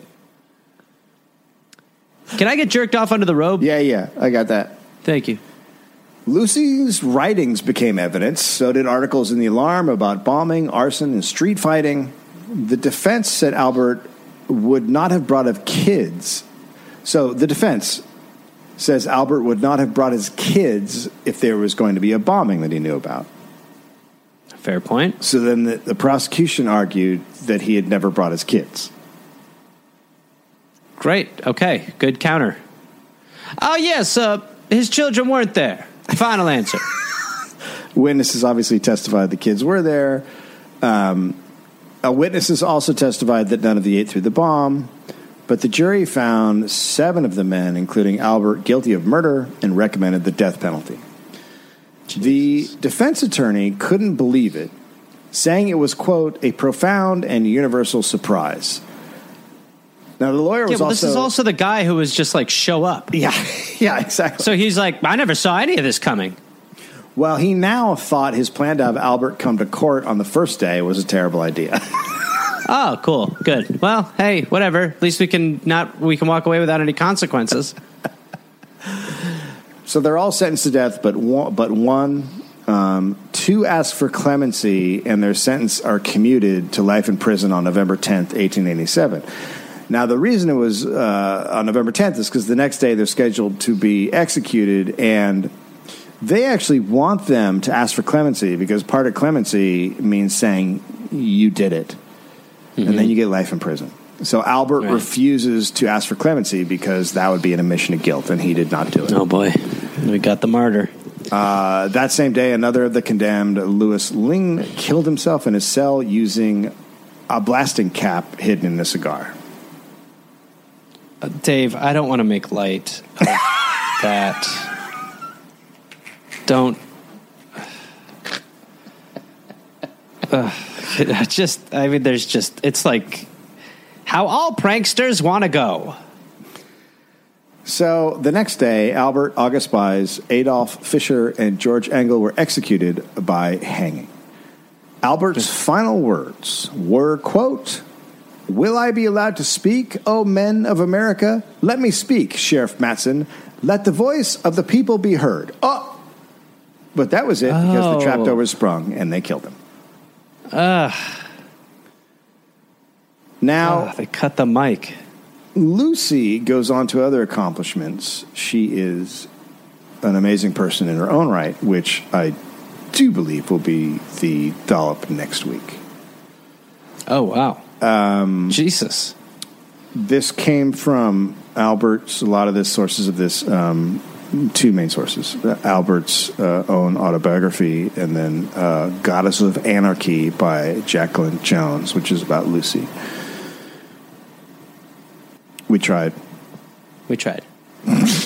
Can I get jerked off under the robe? Yeah, yeah, I got that. Thank you. Lucy's writings became evidence. So did articles in the Alarm about bombing, arson, and street fighting. The defense said Albert would not have brought up kids. So the defense says Albert would not have brought his kids if there was going to be a bombing that he knew about. Fair point. So then the, the prosecution argued that he had never brought his kids. Great. Okay. Good counter. Oh, yes. Uh, his children weren't there. Final answer. Witnesses obviously testified the kids were there. Um, uh, witnesses also testified that none of the eight threw the bomb. But the jury found seven of the men, including Albert, guilty of murder and recommended the death penalty. Jesus. The defense attorney couldn't believe it, saying it was, quote, a profound and universal surprise. Now, the lawyer was yeah, well, also... this is also the guy who was just like, show up. Yeah, yeah, exactly. So he's like, I never saw any of this coming. Well, he now thought his plan to have Albert come to court on the first day was a terrible idea. Oh, cool. Good. Well, hey, whatever. At least we can not we can walk away without any consequences. So they're all sentenced to death, but one, but one um, two ask for clemency, and their sentence are commuted to life in prison on November tenth, eighteen eighty-seven. Now, the reason it was uh, on November tenth is because the next day they're scheduled to be executed, and they actually want them to ask for clemency because part of clemency means saying you did it. Mm-hmm. And then you get life in prison. So Albert right. refuses to ask for clemency because that would be an admission of guilt, and he did not do it. Oh, boy. We got the martyr. Uh, that same day, another of the condemned, Louis Ling, killed himself in his cell using a blasting cap hidden in a cigar. Uh, Dave, I don't want to make light of that. Don't. Uh, just, I mean, there's just, it's like how all pranksters want to go. So the next day, Albert, August Buys, Adolf Fischer, and George Engel were executed by hanging. Albert's final words were, quote, "Will I be allowed to speak, O men of America? Let me speak, Sheriff Matson. Let the voice of the people be heard." Oh, but that was it because oh. the trapdoor was sprung and they killed him. Ugh. Now, oh, they cut the mic. Lucy goes on to other accomplishments. She is an amazing person in her own right, which I do believe will be the dollop next week. Oh, wow. Um, Jesus. This came from Albert's, a lot of the sources of this, um, two main sources. Albert's uh, own autobiography, and then uh, Goddess of Anarchy by Jacqueline Jones, which is about Lucy. We tried. We tried.